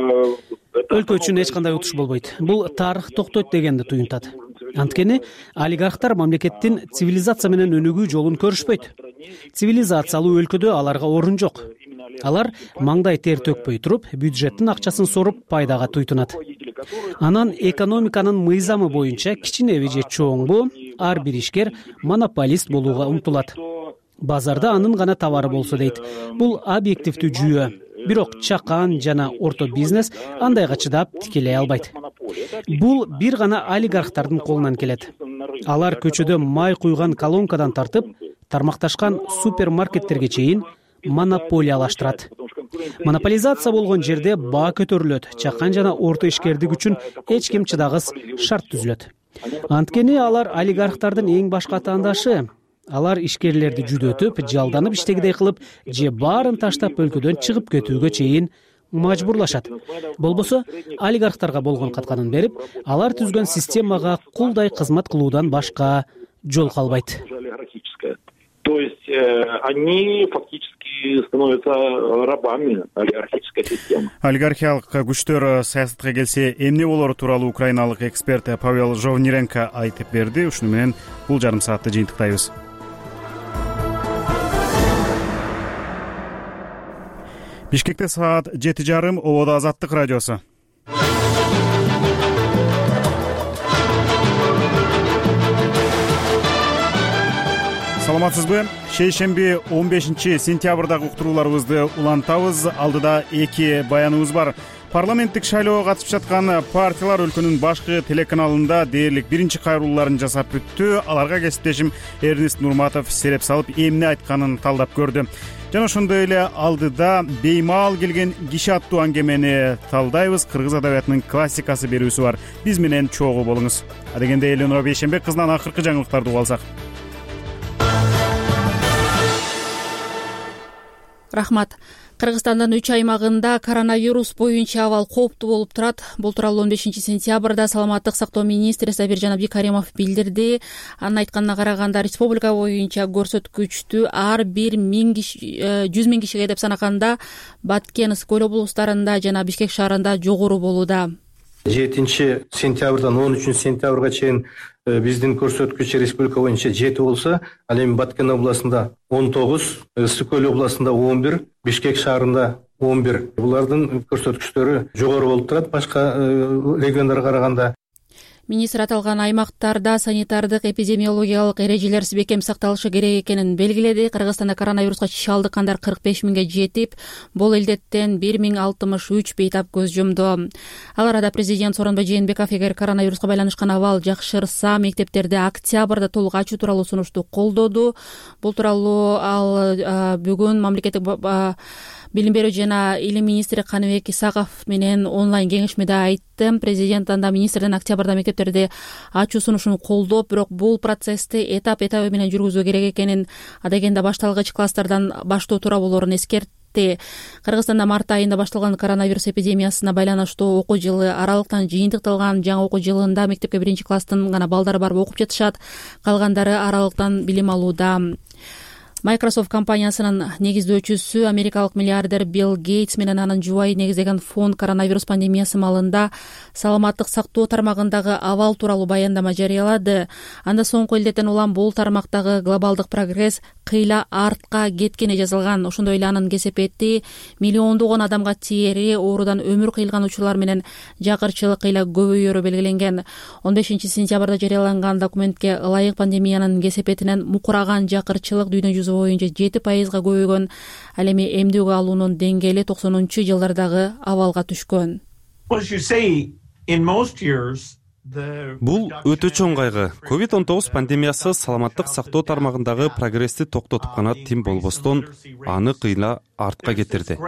Өлкө үчүн эч кандай утуш болбойт. Бул тарых токтойт дегенди туюнтат. Анткени олигархтар мамлекеттин цивилизация менен өнүгүү жолун көрүшпөйт. Цивилизациялуу өлкөдө аларга орун жок. Алар маңдай тер төкпөй туруп, бюджеттин акчасын соруп пайдага туйтунат. Анан экономиканын мыйзамы боюнча кичинеби же чоңбу ар бир ишкер монополист болууга умтулат. Базарда анын гана товары болсо дейт. Бул объективдүү жүйө. Бирок чакан жана орто бизнес андайга чыдап тикелей албайт. Бул бир гана олигархтардын колунан келет. Алар көчөдө май куйган колонкадан тартып, тармакташкан супермаркеттерге чейин монополиялаштырат. монополизация болгон жерде баа көтөрүлөт, чакан жана орто ишкердик үчүн эч ким чыдагыс шарт түзүлөт. Анткени алар олигархтардын эң башкы атаандашы. Алар ишкерлерди жүдөтүп, жалданып иштегидей кылып же баарын таштап өлкөдөн чыгып кетүүгө чейин мажбурлашат. Болбосо олигархтарга болгон катканын берип, алар түзгөн системага кулдай кызмат кылуудан башка жол калбайт. То есть они фактически становятся рабами олигархической системы. Олигархиялык күчтөр саясатка келсе эмне болору тууралуу украиналык эксперт Павел Жовниренко айтып берди. Ушуну менен бул жарым саатты жыйынтыктайбыз. Бишкекте саат жети жарым, Ободо Азаттык радиосу. Саламатсызбы? Шейшемби он бешинчи сентябрдагы уктурууларыбызды улантабыз. Алдыда эки баяныбыз бар. Парламенттик шайлоого катышып жаткан партиялар өлкөнүн башкы телеканалында дээрлик биринчи кайрылууларын жасап бүттү. Аларга кесиптешим Эрнест Нурматов сереп салып эмне айтканын талдап көрдү. Жана ошондой эле алдыда беймаал келген киши аттуу аңгемени талдайбыз. Кыргыз адабиятынын классикасы берүүсү бар. Биз менен чогуу болуңуз. Адегенде Эленора Бейшембек кызынан акыркы жаңылыктарды угу алсак. Рахмат. Кыргызстандын үч аймагында коронавирус боюнча абал кооптуу болуп турат. Бул тууралуу он бешинчи сентябрда Саламаттык сактоо министри Сабиржан Абдикаримов билдирди. Анын айтканына караганда республика боюнча көрсөткүчтү ар бир миң киши, жүз миң кишиге деп санаганда Баткен, Скөл облустарында жана Бишкек шаарында жогору болууда. жетинчи сентябрдан он үчүнчү сентябрга чейин биздин көрсөткүч республика боюнча жети болсо, ал эми Баткен областында он тогуз, Скөл областында он бир, Бишкек шаарында он бир. Булардын көрсөткүчтөрү жогору болуп турат башка региондорго караганда. Министр аталган аймактарда санитардык эпидемиологиялык эрежелерсиз бекем сакталышы керек экенин белгиледи. Кыргызстанда коронавируска чалдыккандар кырк беш миңге жетип, бул илдеттен бир миң алтымыш үч бейтап көз жумду. Ал арада президент Сооронбай Жээнбеков эгер коронавируска байланышкан абал жакшырса, мектептерде октябрда толук ачуу тууралуу сунушту колдоду. Бул тууралуу ал бүгүн мамлекеттик билим берүү жана илим министри Каныбек Исаков менен онлайн кеңешмеде айтты. Президент анда министрден октябрда мектептерде ачуу сунушун колдоп, бирок бул процессти этап этабы менен жүргүзүү керек экенин, адегенде башталгыч класстардан баштоо туура болорун эскертти. Кыргызстанда март айында башталган коронавирус эпидемиясына байланыштуу окуу жылы аралыктан жыйынтыкталган. Жаңы окуу жылында мектепке биринчи класстын гана балдары барып окуп жатышат, калгандары аралыктан билим алууда. Microsoft компаниясынын негиздөөчүсү америкалык миллиардер Билл Гейтс менен анын жубайы негиздеген фонд коронавирус пандемиясы маалында саламаттык сактоо тармагындагы абал тууралуу баяндама жарыялады. Анда соңку илдеттен улам бул тармактагы глобалдык прогресс кыйла артка кеткени жазылган. Ошондой эле анын кесепети миллиондогон адамга тиери оорудан өмүр кыйылган учурлар менен жакырчылык кыйла көбөйөрү белгиленген. он бешинчи сентябрда жарыяланган документке ылайык пандемиянын кесепетинен мукураган жакырчылык дүйнө жүзү боюнча жети пайызга көбөйгөн. Ал эми эмдүүгө алуунун деңгээли токсонунчу жылдардагы абалга түшкөн. Бул өтө чоң кайгы. ковид он тогуз пандемиясы саламаттык сактоо тармагындагы прогрессти токтотуп гана тим болбостон, аны кыйла артка кетирди,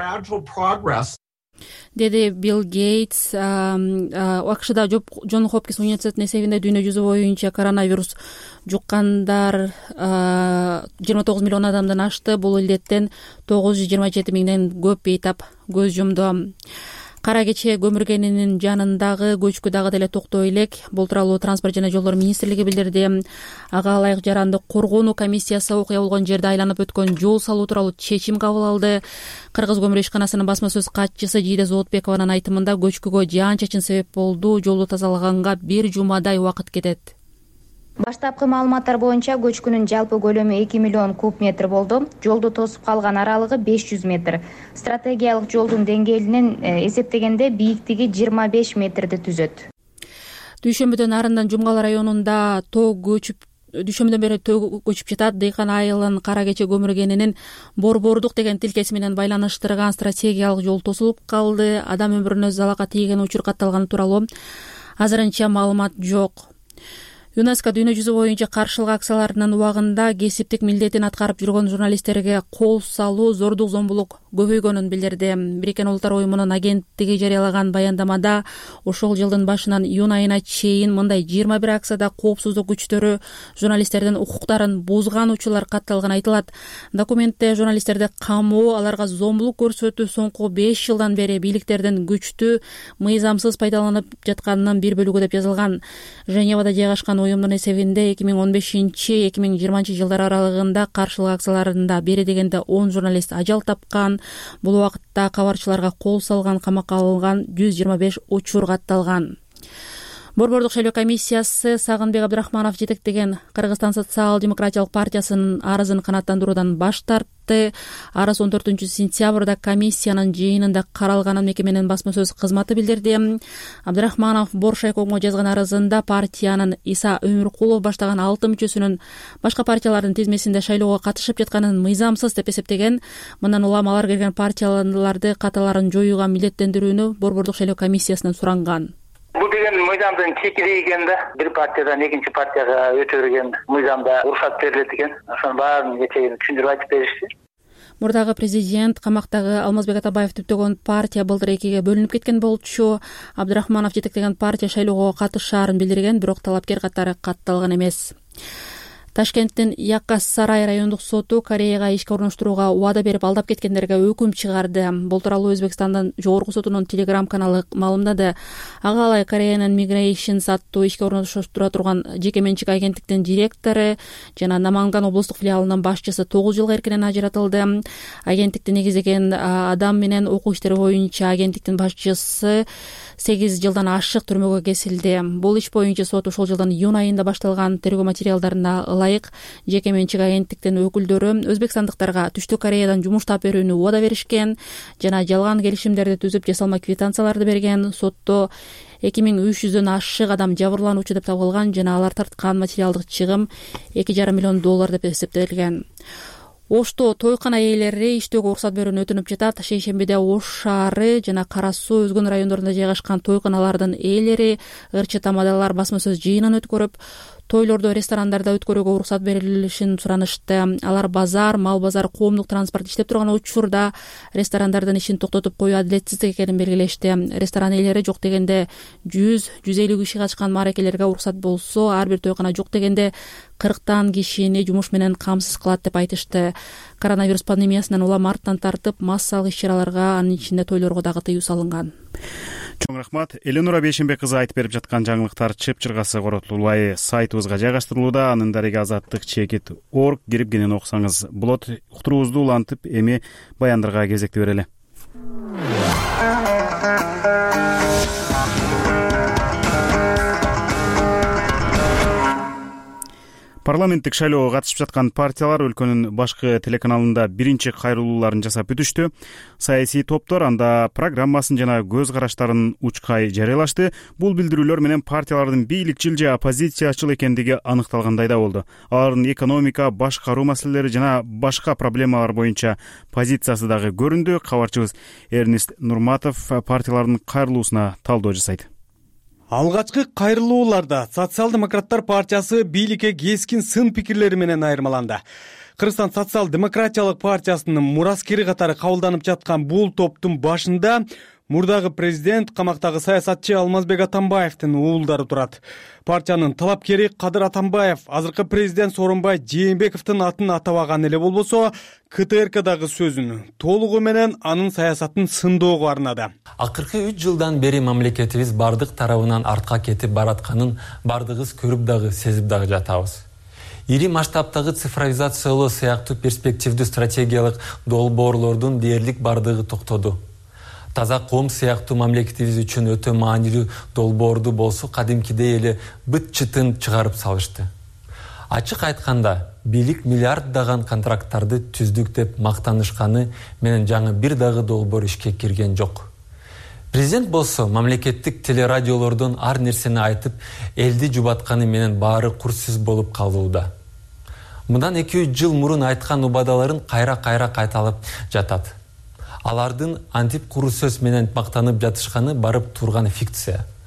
деди Билл Гейтс. АКШда Джон Хопкинс университетинин эсебинде дүйнө жүзү боюнча коронавирус жуккандар жыйырма тогуз миллион адамдан ашты. Бул илдеттен тогуз жүз жыйырма жети миңден көп бейтап көз жумду. Кара кече көмүргенинин жанындагы көчкү дагы деле токтой элек. Бул тууралуу Транспорт жана жолдор министрлиги билдирди. Ага ылайык жаранды коргонуу комиссиясы окуя болгон жерде айланып өткөн жол салуу тууралуу чечим кабыл алды. Кыргыз көмүр ишканасынын басма сөз катчысы Жийде Зоотбекованын айтымында көчкүгө жаан чачын себеп болду. Жолду тазалаганга бир жумадай убакыт кетет. Баштапкы маалыматтар боюнча көчкүнүн жалпы көлөмү эки миллион куб метр болду. Жолду тосуп калган аралыгы беш жүз метр. Стратегиялык жолдун деңгээлинен эсептегенде бийиктиги жыйырма беш метрди түзөт. Дүйшөмбүдөн арындан Жумгала районунда тоо көчүп Дүйшөмбүдөн бери төө көчүп жатат. Дыйкан айылын кара кече көмүргенинин Борбордук деген тилкеси менен байланыштырган стратегиялык жол тосулуп калды. Адам өмүрүнө залалга тийген учур катталганы тууралуу азырынча маалымат жок. ЮНЕСКО дүйнө жүзү боюнча каршылык акцияларынын убагында кесиптик милдетин аткарып жүргөн журналисттерге кол салуу, зордук зомбулук көбөйгөнүн билдирди. Бириккен Улуттар уюмунун агенттиги жарыялаган баяндамада ошол жылдын башынан июнь айына чейин мындай жыйырма бир акцияда коопсуздук күчтөрү журналисттердин укуктарын бузган учурлар катталганы айтылат. Документте журналисттерди камоо, аларга зомбулук көрсөтүү соңку беш жылдан бери бийликтердин күчтүү, мыйзамсыз пайдаланып жатканынын бир бөлүгү деп жазылган. Женевада жайгашкан уюмдун эсебинде эки миң он бешинчи эки миң жыйырманчы жылдар аралыгында каршылык акцияларында бери дегенде он журналист ажал тапкан. Бул убакытта кабарчыларга кол салган, камакка алынган жүз жыйырма беш учур катталган. Борбордук шайлоо комиссиясы Сагынбек Абдрахманов жетектеген Кыргызстан социал-демократиялык партиясынын арызын канааттандыруудан баш тартты. Арыз он төртүнчү сентябрда комиссиянын жыйынында каралганын мекеменин басма сөз кызматы билдирди. Абдрахманов Боршайкомго жазган арызында партиянын Иса Өмүркулов баштаган алты мүчөсүнүн башка партиялардын тизмесинде шайлоого катышып жатканын мыйзамсыз деп эсептеген. Мындан улам алар кирген партияларды каталарын жоюуга милдеттендирүүнү Борбордук шайлоо комиссиясынан суранган. Бул деген мыйзамдын чекири экен да. Бир партиядан экинчи партияга өтө берген мыйзамда уруксат берилет экен. Ошонун баарын кечээ түшүндүрүп айтып беришти. Мурдагы президент камактагы Алмазбек Атабаев түптөгөн партия былтыр экиге бөлүнүп кеткен болчу. Абдрахманов жетектеген партия шайлоого катышаарын билдирген, бирок талапкер катары катталган эмес. Ташкенттин Якас-Сарай райондук соту Кореяга ишке орноштурууга убада берип алдап кеткендерге өкүм чыгарды. Бул тууралуу Өзбекстандын жогорку сотунун телеграм каналы маалымдады. Ага алай Кореянын Migrations аттуу ишке орноштура турган жеке менчик агенттиктин директору жана Наманган облустук филиалынын башчысы тогуз жылга эркинен ажыратылды. Агенттикти негиздеген адам менен окуу иштери боюнча агенттиктин башчысы сегиз жылдан ашык түрмөгө кесилди. Бул иш боюнча сот ушул жылдын июнь айында башталган тергөө материалдарына ылайык жеке менчик агенттиктин өкүлдөрү өзбекстандыктарга Түштүк Кореядан жумуш таап берүүнү убада беришкен жана жалган келишимдерди түзүп жасалма квитанцияларды берген. Сотто эки миң үч жүздөн ашык адам жабырлануучу деп табылган жана алар тарткан материалдык чыгым эки жарым миллион доллар деп эсептелген. Ошто тойкана ээлери иштөөгө уруксат берүүнү өтүнүп жатат. Шейшембиде Ош шаары жана Кара Суу өзгөн райондорунда жайгашкан тойканалардын ээлери ырчы тамадалар басма сөз жыйынын өткөрүп, тойлорду ресторандарда өткөрүүгө уруксат берилишин суранышты. Алар базар, мал базар, коомдук транспорт иштеп турган учурда ресторандардын ишин токтотуп коюу адилетсиздик экенин белгилешти. Ресторан ээлери жок дегенде жүз жүз элүү киши катышкан мааракелерге уруксат болсо, ар бир тойкана жок дегенде кырктан кишини жумуш менен камсыз кылат деп айтышты. Коронавирус пандемиясынан улам арттан тартып, массалык иш-чараларга, анын ичинде тойлорго дагы тыюу салынган. Чоң рахмат. Эленура Бейшенбек кызы айтып берип жаткан жаңылыктар чып-чыргасы коротулбай сайтыбызга жайгаштырылууда. Анын дареги азаттык чекит точка орг кирип кенен окусаңыз болот. Уктуруубузду улантып, эми баяндарга кезекти берели. Парламенттик шайлоого катышып жаткан партиялар өлкөнүн башкы телеканалында биринчи кайрылууларын жасап бүтүштү. Саясий топтор анда программасын жана көз караштарын учкай жарыялашты. Бул билдирүүлөр менен партиялардын бийликчил же оппозициячыл экендиги аныкталгандай да болду. Алардын экономика, башкаруу маселелери жана башка проблемалар боюнча позициясы дагы көрүндү. Кабарчыбыз Эрнест Нурматов партиялардын кайрылуусуна талдоо жасайт. Алгачкы кайрылууларда Социал-демократтар партиясы бийликке кескин сын пикирлери менен айырмаланды. Кыргызстан социал-демократиялык партиясынын мураскери катары кабылданып жаткан бул топтун башында мурдагы президент, камактагы саясатчы Алмазбек Атамбаевдин уулдары турат. Партиянын талапкери Кадыр Атамбаев азыркы президент Сооронбай Жээнбековдун атын атабаган эле болбосо, ка тэ эр кдагы сөзүн толугу менен анын саясатын сындоого арнады. Акыркы үч жылдан бери мамлекетибиз бардык тарабынан артка кетип баратканын бардыгыбыз көрүп дагы сезип дагы жатабыз. Ири масштабтагы цифровизациялоо сыяктуу перспективдүү стратегиялык долбоорлордун дээрлик бардыгы токтоду. Таза коом сыяктуу мамлекетибиз үчүн өтө маанилүү долбоорду болсо кадимкидей эле быт чытын чыгарып салышты. Ачык айтканда, бийлик миллиарддаган контракттарды түздүк деп мактанышканы менен жаңы бир дагы долбоор ишке кирген жок. Президент болсо мамлекеттик телерадиолордон ар нерсени айтып, элди жубатканы менен баары курсуз болуп калууда. Мындан эки үч жыл мурун айткан убадаларын кайра-кайра кайталап жатат. Алардын антип куру сөз менен мактанып жатышканы барып турган фикция.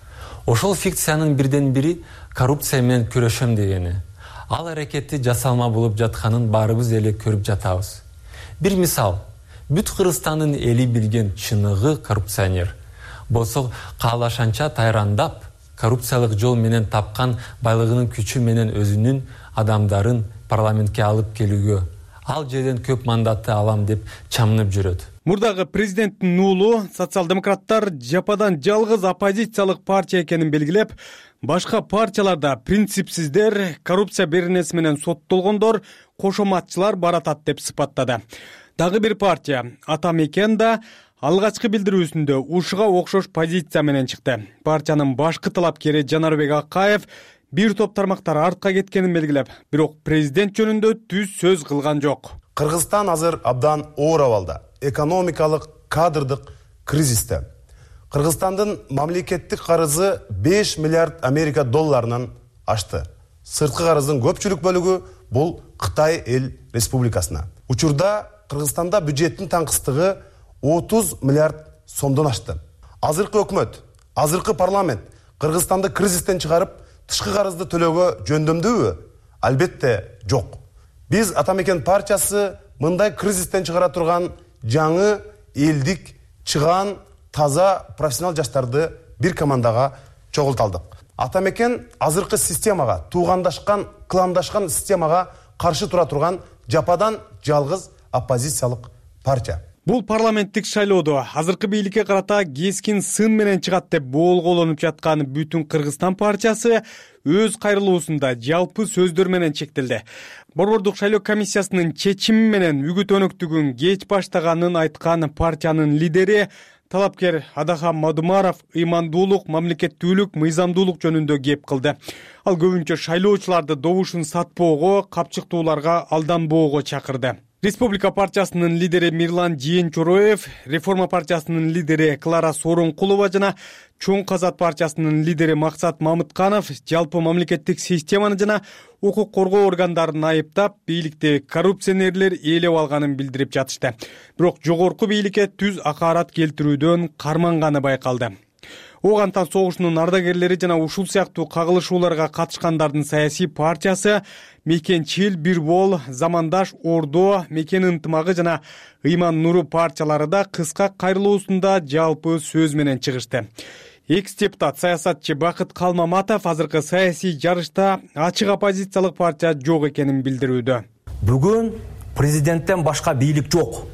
ошол фикциянын бирден бири коррупция менен күрөшөм дегени. Ал аракетти жасалма болуп жатканын баарыбыз эле көрүп жатабыз. Бир мисал, бүт Кыргызстандын эли билген чыныгы коррупционер болсо каалашанча тайрандап коррупциялык жол менен тапкан байлыгынын күчү менен өзүнүн адамдарын парламентке алып келүүгө, ал жерден көп мандатты алам деп чамынып жүрөт. Мурдагы президенттин уулу социал-демократтар жападан жалгыз оппозициялык партия экенин белгилеп, башка партияларда принципсиздер, коррупция беренеси менен соттолгондор, кошоматчылар баратат деп сыпаттады. Дагы бир партия Ата Мекен да алгачкы билдирүүсүндө ушуга окшош позиция менен чыкты. Партиянын башкы талапкери Жанарбек Акаев бир топ тармактар артка кеткенин белгилеп, бирок президент жөнүндө түз сөз кылган жок. Кыргызстан азыр абдан оор абалда, экономикалык, кадрдык кризисте. Кыргызстандын мамлекеттик карызы беш миллиард Америка долларынан ашты. Сырткы карыздын көпчүлүк бөлүгү бул Кытай эл республикасына. Учурда Кыргызстанда бюджеттин таңкыстыгы отуз миллиард сомдон ашты. Азыркы өкмөт, азыркы парламент Кыргызстанды кризистен чыгарып, тышкы карызды төлөөгө жөндөмдүүбү? Албетте жок. Биз Ата Мекен партиясы мындай кризистен чыгара турган жаңы элдик, чыган, таза профессионал жаштарды бир командага чогулталдык. Ата Мекен азыркы системага, туугандашкан, кландашкан системага каршы тура турган жападан жалгыз оппозициялык партия. Бул парламенттик шайлоодо азыркы бийликке карата кескин сын менен чыгат деп боолголонуп жаткан Бүтүн Кыргызстан партиясы өз кайрылуусунда жалпы сөздөр менен чектелди. Борбордук шайлоо комиссиясынын чечими менен үгүт өнөктүгүн кеч баштаганын айткан партиянын лидери талапкер Адахан Мадумаров ыймандуулук, мамлекеттүүлүк, мыйзамдуулук жөнүндө кеп кылды. Ал көбүнчө шайлоочуларды добушун сатпоого, капчыктууларга алданбоого чакырды. Республика партиясынын лидери Мирлан Жээнчороев, Реформа партиясынын лидери Клара Сооронкулова жана Чоң Казат партиясынын лидери Максат Мамытканов жалпы мамлекеттик системаны жана укук коргоо органдарын айыптап, бийликти коррупционерлер ээлеп алганын билдирип жатышты. Бирок жогорку бийликке түз акарат келтирүүдөн карманганы байкалды. Ооган Тан согушунун ардагерлери жана ушул сыяктуу кагылышууларга катышкандардын саясий партиясы Мекенчил, Бирбол, Замандаш, Ордо, Мекен ынтымагы жана Ыйман Нуру партиялары да кыска кайрылуусунда жалпы сөз менен чыгышты. Экс-депутат саясатчы Бакыт Калмаматов азыркы саясий жарышта ачык оппозициялык партия жок экенин билдирүүдө. Бүгүн президенттен башка бийлик жок.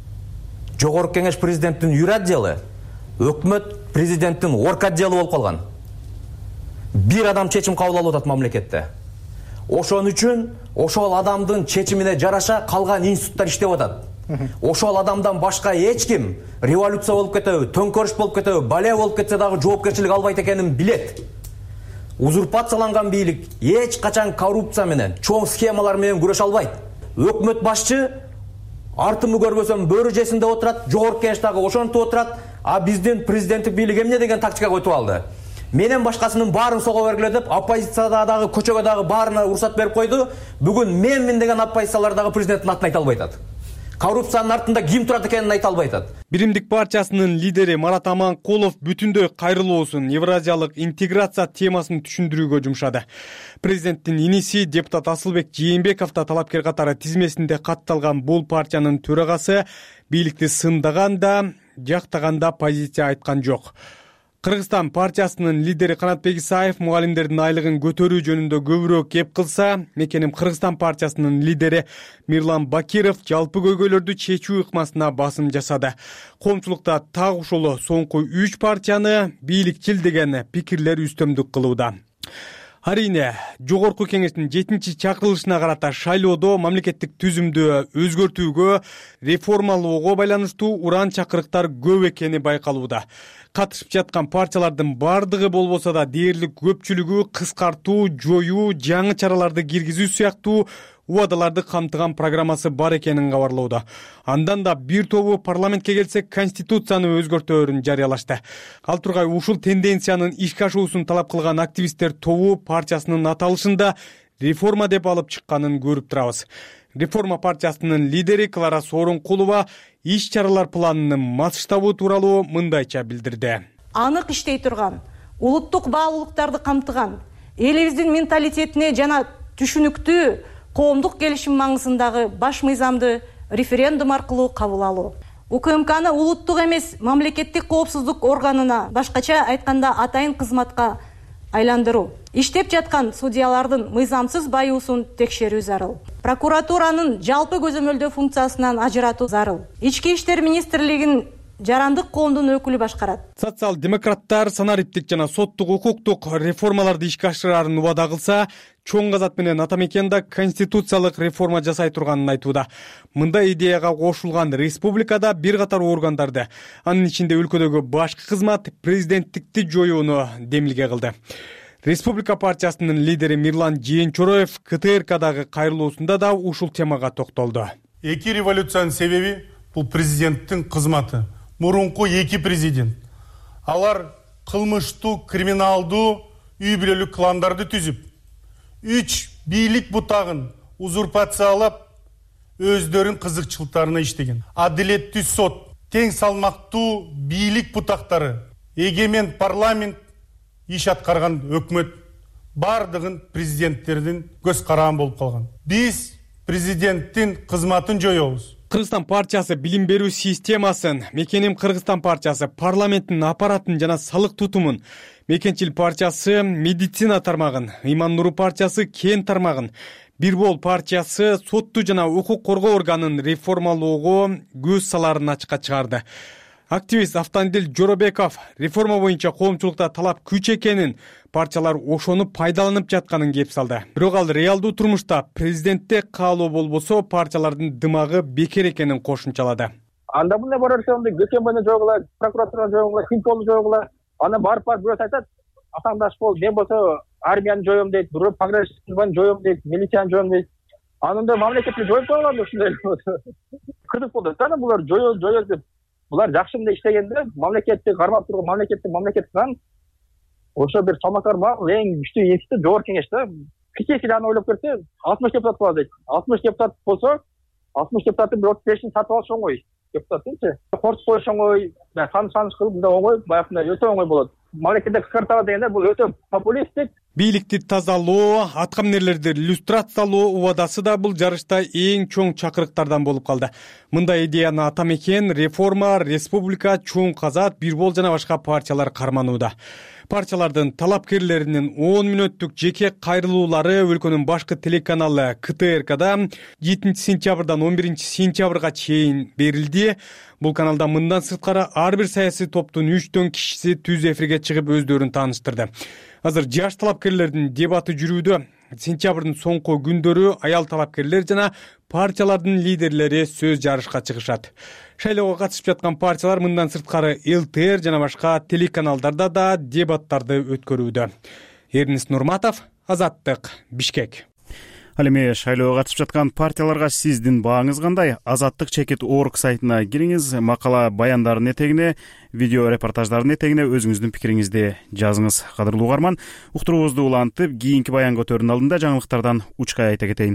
Жогорку кеңеш президенттин юр отделы, өкмөт президенттин орг отделы болуп калган. Бир адам чечим кабыл алып атат мамлекетте. Ошон үчүн ошол адамдын чечимине жараша калган институттар иштеп атат. Ошол адамдан башка эч ким революция болуп кетеби, төңкөрүш болуп кетеби, балия болуп кетсе дагы жоопкерчилик албайт экенин билет. Узурпацияланган бийлик эч качан коррупция менен, чоң схемалар менен күрөшө албайт. Өкмөт башчы артымы көрбөсөм бөрү жесинде отурат, жогорку кеңеш дагы ошентип отурат, а биздин президенттик бийлик эмне деген тактика койтуп алды. Менен башкасынын баарын сого бергиле деп, оппозицияда дагы, көчөгө дагы баарына уруксат берип койду. Бүгүн менмин деген оппозициялар дагы президенттин атын айта албай атат. Коррупциянын артында ким турат экенин айта албай атат. Биримдик партиясынын лидери Марат Аманкулов бүтүндөй кайрылуусун евразиялык интеграция темасын түшүндүрүүгө жумшады. Президенттин иниси депутат Асылбек Жээнбеков да талапкер катары тизмесинде катталган бул партиянын төрагасы бийликти сындаган да, жактаган да позиция айткан жок. Кыргызстан партиясынын лидери Канатбек Исаев мугалимдердин айлыгын көтөрүү жөнүндө көбүрөөк кеп кылса, Мекеним Кыргызстан партиясынын лидери Мирлан Бакиров жалпы көйгөйлөрдү чечүү ыкмасына басым жасады. Коомчулукта так ушул соңку үч партияны бийликчил деген пикирлер үстөмдүк кылууда. Арине, жогорку кеңештин жетинчи чакырылышына карата шайлоодо мамлекеттик түзүмдү өзгөртүүгө, реформалоого байланыштуу уран чакырыктар көп экени байкалууда. Катышып жаткан партиялардын бардыгы болбосо да дээрлик көпчүлүгү кыскартуу, жоюу, жаңы чараларды киргизүү сыяктуу убадаларды камтыган программасы бар экенин кабарлоодо. Андан да бир тобу парламентке келсе конституцияны өзгөртөөрүн жарыялашты. Ал тургай ушул тенденциянын ишке ашуусун талап кылган активисттер тобу партиясынын аталышында реформа деп алып чыкканын көрүп турабыз. Реформа партиясынын лидери Клара Сооронкулова иш-чаралар планынын масштабы тууралуу мындайча билдирди. Анык иштей турган улуттук баалуулуктарды камтыган, элибиздин менталитетине жана түшүнүктүү коомдук келишим маңызындагы баш мыйзамды референдум аркылуу кабыл алуу. УКМКны улуттук эмес мамлекеттик коопсуздук органына, башкача айтканда атайын кызматка айландыруу. Иштеп жаткан судьялардын мыйзамсыз баюусун текшерүү зарыл. Прокуратуранын жалпы көзөмөлдөө функциясынан ажыратуу зарыл. Ички иштер министрлигин жарандык коомдун өкүлү башкарат. Социал демократтар санариптик жана соттук укуктук реформаларды ишке ашырарын убада кылса, чоң казат менен Атамекенда конституциялык реформа жасай турганын айтууда. Мындай идеяга кошулган республикада бир катар органдарды, анын ичинде өлкөдөгү башкы кызмат президенттикти жоюуну демилге кылды. Республика партиясынын лидери Мирлан Жээнчороев КТРКдагы кайрылуусунда да ушул темага токтолду. Эки революциянын себеби бул президенттин кызматы. Мурунку эки президент. Алар кылмыштуу, криминалдуу, үй бүлөлүк кландарды түзүп, үч бийлик бутагын узурпациялап, өздөрүнүн кызыкчылыктарына иштеген. Адилеттүү сот, тең салмактуу бийлик бутактары, эгемен парламент, иш аткарган өкмөт бардыгын президенттердин көз караган болуп калган. Биз президенттин кызматын жоёбуз. Кыргызстан партиясы билим берүү системасын, Мекеним Кыргызстан партиясы парламенттин аппаратын жана салык тутумун, Мекенчил партиясы медицина тармагын, Иман Нуру партиясы кен тармагын, Бирбол партиясы сотту жана укук коргоо органын реформалоого көз саларын ачыкка чыгарды. Активист Автандил Жоробеков реформа боюнча коомчулукта талап күч экенин, партиялар ошону пайдаланып жатканын кеп салды. Бирок ал реалдуу турмушта президентте каалоо болбосо партиялардын дымагы бекер экенин кошумчалады. Анда мындай барарса, андай ГКМны жойгула, прокуратураны жойгула, Химполду жойгула. Аны барып барып бирөө айтат, атаңдаш бол, мен болсо армияны жоём дейт, бирөө пограничныйны жоём дейт, милицияны жоём дейт. Анында мамлекетти жоюп койгон ушундай. Кызык болду. Тана булар жоё жоё деп. Булар жакшы мындай иштегенде, мамлекетти кармап турган, мамлекетти мамлекет кылган. Ошо бир салмактар бар, эң күчтүү институт жогорку кеңеште. Кичээси аны ойлоп көрсө, алтымыш депутат бар дейт. алтымыш депутат болсо, алтымыш депутаттын бир отуз бешин сатып алыш оңой. Депутаттынчы. Кортуп коюш оңой, сан-саныш кылып мындай оңой, баягындай өтө оңой болот. Мамлекетте кыскартабы дегенде бул өтө популисттик. Бийликти тазалоо, аткамнерлерди иллюстрациялоо убадасы да бул жарышта эң чоң чакырыктардан болуп калды. Мындай идеяны Атамекен, реформа, республика, чоң казат, Бирбол жана башка партиялар карманууда. Партиялардын талапкерлеринин он мүнөттүк жеке кайрылуулары өлкөнүн башкы телеканалы КТРКда жетинчи сентябрдан он биринчи сентябрга чейин берилди. Бул каналда мындан сырткары ар бир саясий топтун үчтөн кишиси түз эфирге чыгып өздөрүн тааныштырды. Азыр жаш талапкерлердин дебаты жүрүүдө. Сентябрдын соңку күндөрү аял талапкерлер жана партиялардын лидерлери сөз жарышка чыгышат. Шайлоого катышып жаткан партиялар мындан сырткары ЛТР жана башка телеканалдарда да дебаттарды өткөрүүдө. Эрнис Нурматов, Азаттык, Бишкек. Ал эми шайлоого катышып жаткан партияларга сиздин бааңыз кандай? Азаттык чекит точка орг сайтына кириңиз, макала баяндардын этегине, видео репортаждардын этегине өзүңүздүн пикириңизди жазыңыз. Кадырлуу угарман, уктуруубузду улантып, кийинки баян көтөрүүнүн алдында жаңылыктардан учкай айта кетейин.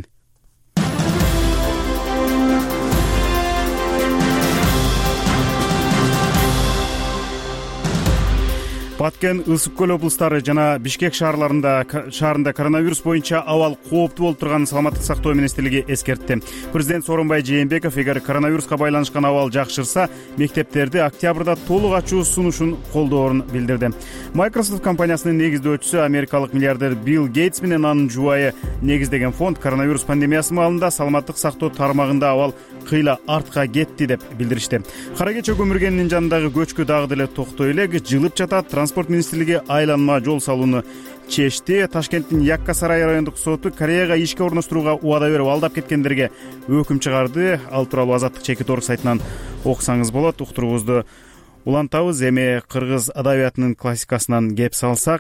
Баткен, Ысык көл облустары жана Бишкек шаарларында шаарында коронавирус боюнча абал кооптуу болуп турганын саламаттык сактоо министрлиги эскертти. Президент Сооронбай Жээнбеков эгер коронавируска байланышкан абал жакшырса, мектептерди октябрда толук ачуу сунушун колдоорун билдирди. Microsoft компаниясынын негиздөөчүсү америкалык миллиардер Билл Гейтс менен анын жубайы негиздеген фонд коронавирус пандемиясы маалында саламаттык сактоо тармагында абал кыйла артка кетти деп билдиришти. Кара кече көмүргенинин жанындагы көчкү дагы деле токтой элек, жылып жатат. Транспорт министрлиги айланма жол салууну чечти. Ташкенттин Якка Сарай райондук соту Кореяга ишке орноштурууга убада берип алдап кеткендерге өкүм чыгарды. Ал тууралуу Азаттык чекит точка орг сайтынан окусаңыз болот. Уктуруубузду улантабыз. Эми кыргыз адабиятынын классикасынан кеп салсак,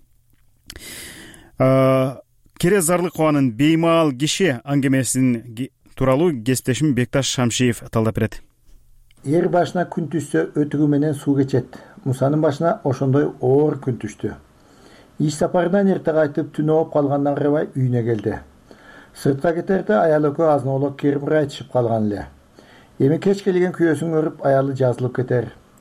Керез Зарлыкованын Беймаал киши аңгемесин тууралуу кесиптешим Бекташ Шамшиев талдап берет. Эр башына күн түшсө өтүгү менен суу кечет. Мусанын башына ошондой оор күн түштү. Иш сапарынан эрте кайтып түнү оп калгандан карабай үйүнө келди. Сыртка кетерде аял экөө азын олок кирбир айтышып калган эле. Эми кеч келген күйөөсүн көрүп аялы жазылып кетер.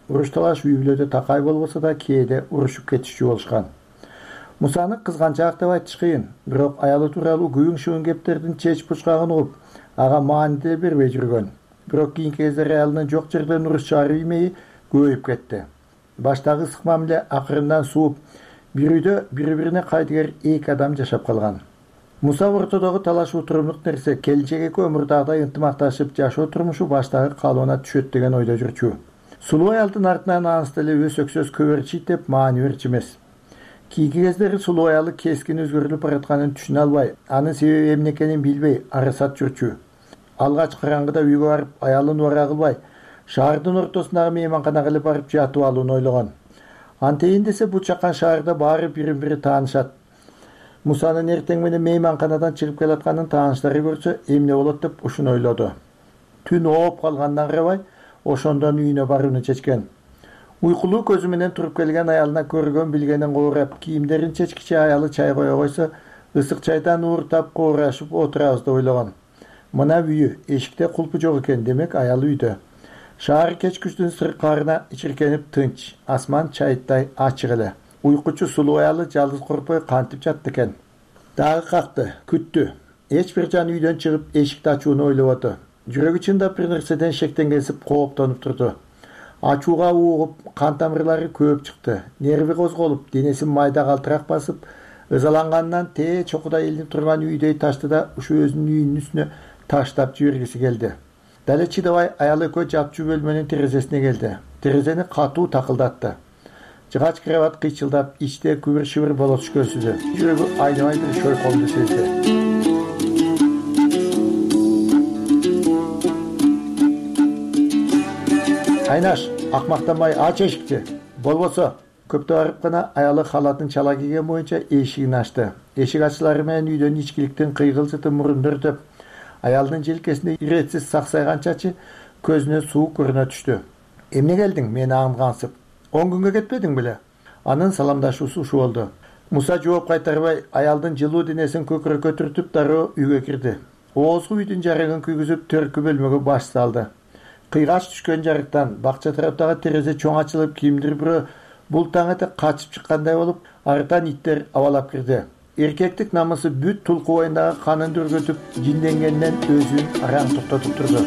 уруш талаш үй бүлөдө такай болбосо да кээде урушуп кетишчү болушкан. Мусаны кызганчаак деп айтыш кыйын, бирок аялы тууралуу күбүң шугун кептердин чеч бучкагын угуп, ага маани бербей жүргөн. Бирок кийинки кезде аялынын жок жерден уруш чыгаруу имеи көбөйүп кетти. Баштагы ысык мамиле акырындан сууп, бир үйдө бири-бирине кайдыгер эки адам жашап калган. Муса ортодогу талаш утурумдук нерсе, келинчек экөө өмүрдагыдай ынтымакташып жашоо турмушу баштагы калыбына түшөт деген ойдо жүрчү. Сулуу аялдын артынан анысы деле өз өксөз көбөрчийт деп маани берчү эмес. Кийинки кездери сулуу аялы кескин өзгөрүлүп баратканын түшүнө албай, анын себеби эмне экенин билбей арасат жүрчү. Алгач караңгыда үйгө барып, аялын убара кылбай, шаардын ортосундагы мейманканага эле барып жатып алууну ойлогон. Антейин десе бул чакан шаарда баары бирин-бири таанышат. Мусанын эртең менен мейманканадан чыгып келатканын тааныштары көрсө, эмне болот деп ушуну ойлоду. Түн ооп калгандан карабай, ошондон үйүнө барууну чечкен. Уйкулуу көзү менен туруп келген аялына көргөн билгенин коорап, кийимдерин чечкиче аялы чай кое койсо, ысык чайдан ууртап коорашып отурабыз деп ойлогон. Мына үйү, эшикте кулпу жок экен, демек аял үйдө. Шаар кечкүчтүн сыркаарына ичиркенип тынч, асман чайыттай ачык эле. Уйкучу сулуу аялы жалгыз коркпой кантип жатты экен. Дагы какты, күттү. Эч бир жан үйдөн чыгып эшикти ачууну ойлободу. Жүрөгү чындап бир нерседен шектенгенсип кооптонуп турду. Ачууга угуп, кан тамырлары көөп чыкты. Нерви козголуп, денесин майда калтырак басып, ызаланганынан тээ чокуда илинип турган үйдөй ташты да ушу өзүнүн үйүнүн үстүнө таштап жибергиси келди. Дале чыдабай аялы экөө жапчу бөлмөнүн терезесине келди. Терезени катуу такылдатты. Жыгач кроват кыйчылдап, ичте күбүр-шүбүр боло түшкөнсүзү. Жүрөгү айнабай бир шойколду сезди. Айнаш, акмактанбай ач эшикти. Болбосо, көптө барып гана аялы халатын чала кийген боюнча эшигин ачты. Эшик ачылары менен үйдөн ичкиликтин кыйгылжыты мурунду өртөп, аялдын желкесинде иретсиз саксайган чачы көзүнө суук көрүнө түштү. Эмне келдиң, мени аңгансып? он күнгө кетпедиң беле? Анын саламдашуусу ушу болду. Муса жооп кайтарбай, аялдын жылуу денесин көкүрөккө түртүп дароо үйгө кирди. Оозгу үйдүн жарыгын күйгүзүп, төрткү бөлмөгө баш салды. Кыйгач түшкөн жарыктан бакча тараптагы терезе чоң ачылып, кимдир бирөө бул таң эте качып чыккандай болуп, арыдан иттер абалап кирди. Эркектик намысы бүт тулку боюндагы канын дүргөтүп, жинденгенден өзүн араң токтотуп турду.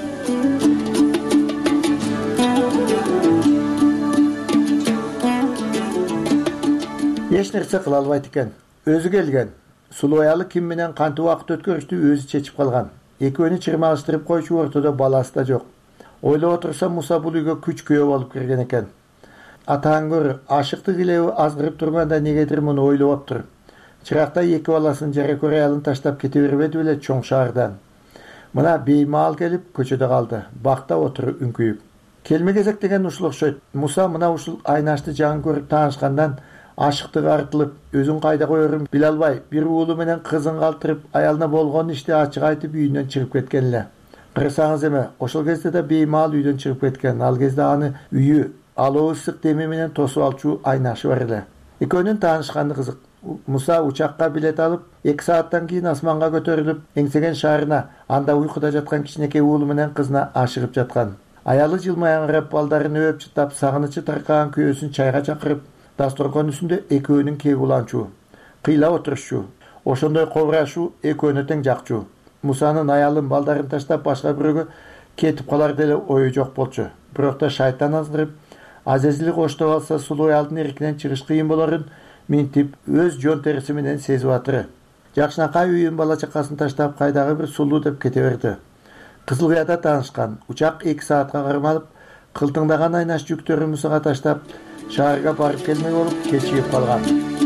Эч нерсе кыла албайт экен. Өзү келген. Сулуу аялы ким менен кантип убакыт өткөрүштү өзү чечип калган. Экөөнү чырмалыштырып койчу ортодо баласы да жок. Ойлоп отурса, Муса бул үйгө күч күйөө болуп кирген экен. Атаң көр, ашыктык илеби азгырып турганда негедир муну ойлоптур. Чыракта эки баласын жара көрө аялын таштап кете бербеди беле чоң шаардан. Мына беймаал келип көчөдө калды. Бакта отуруп үңкүйүп. Келме кезек деген ушул окшойт. Муса мына ушул Айнашты жаңы көрүп таанышкандан ашыктыгы артылып, өзүн кайда коерун биле албай, бир уулу менен кызын калтырып, аялына болгон ишти ачык айтып үйүнөн чыгып кеткен эле. Кырсаңыз эме, ошол кезде да беймаал үйдөн чыгып кеткен. Ал кезде аны үйү алуу ысык деми менен тосуп алчу Айнашы бар эле. Экөөнүн таанышканы кызык. Муса учакка билет алып, эки сааттан кийин асманга көтөрүлүп, эңсеген шаарына, анда уйкуда жаткан кичинекей уулу менен кызына ашыгып жаткан. Аялы жылмаян карап, балдарын өп чытап, сагынычы таркаган күйөөсүн чайга чакырып, дасторкон үстүндө экөөнүн кеби уланчу. Кыйла отурушчу. Ошондой кобурашуу экөөнү тең жакчу. Мусанын аялын балдарын таштап башка бирөөгө кетип калар деле ою жок болчу. Бирок да шайтан азгырып, Азезили коштоп алса сулуу аялдын эркинен чыгыш кыйын болорун минтип өз жон териси менен сезип атыры. Жакшынакай үйүн бала чакасын таштап кайдагы бир сулуу деп кете берди. Кызылгаяда таанышкан. Учак эки саатка кармалып, кылтыңдаган Айнаш жүктөрүн Мусага таштап, шаарга барып келмей болуп кечигип калган.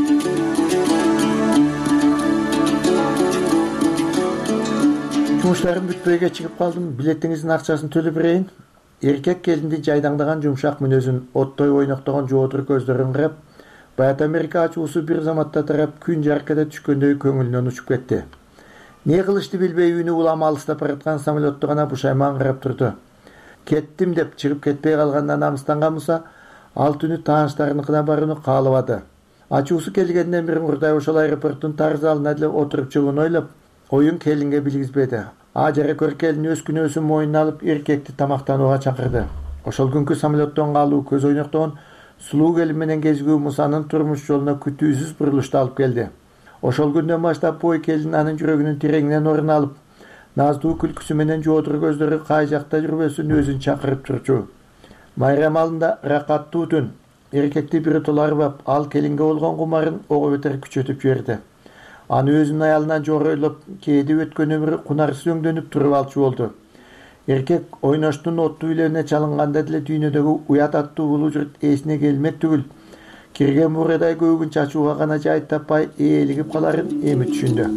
Жумуштарым бүтпөйгө чыгып калдым. Билетиңиздин акчасын төлөп берейин. Эркек келинди жайдаңдаган жумшак мүнөзүн, оттой ойноктогон жоодур көздөрүн карап, Баят Америка ачуусу бир заматта тарап, күн жаркеде түшкөндөй көңүлүнөн учуп кетти. Не кылышты билбей үйүнө улам алыстап бараткан самолетту гана бушайман карап турду. Кеттим деп чыгып кетпей калгандан намыстанган Муса ал түнү тааныштарыныкына барууну каалабады. Ачуусу келгенден бери мурдай ошол аэропорттун тар залына деле отуруп чыгууну ойлоп, оюн келинге билгизбеди. А жара көр келин өз күнөөсүн моюнуна алып эркекти тамактанууга чакырды. Ошол күнкү самолеттон калуу көз ойноктогон сулуу келин менен кезигүү Мусанын турмуш жолуна күтүүсүз бурулушту алып келди. Ошол күндөн баштап бой келин анын жүрөгүнүн тереңинен орун алып, наздуу күлкүсү менен жоодур көздөрү кай жакта жүрбөсүн өзүн чакырып турчу. Майрам алында ракаттуу түн. Эркекти биротоло арбап, ал келинге болгон кумарын ого бетер күчөтүп жиберди. Аны өзүнүн аялынан жоройлоп, кээде өткөн өмүрү кунарсыз өңдөнүп туруп алчу болду. Эркек ойноштун оттуу үйлөрүнө чалынганда деле дүйнөдөгү уят аттуу улуу журт эсине келмек түгүл, кирген бурадай көөгүн чачууга гана жай таппай ээлигип каларын эми түшүндү.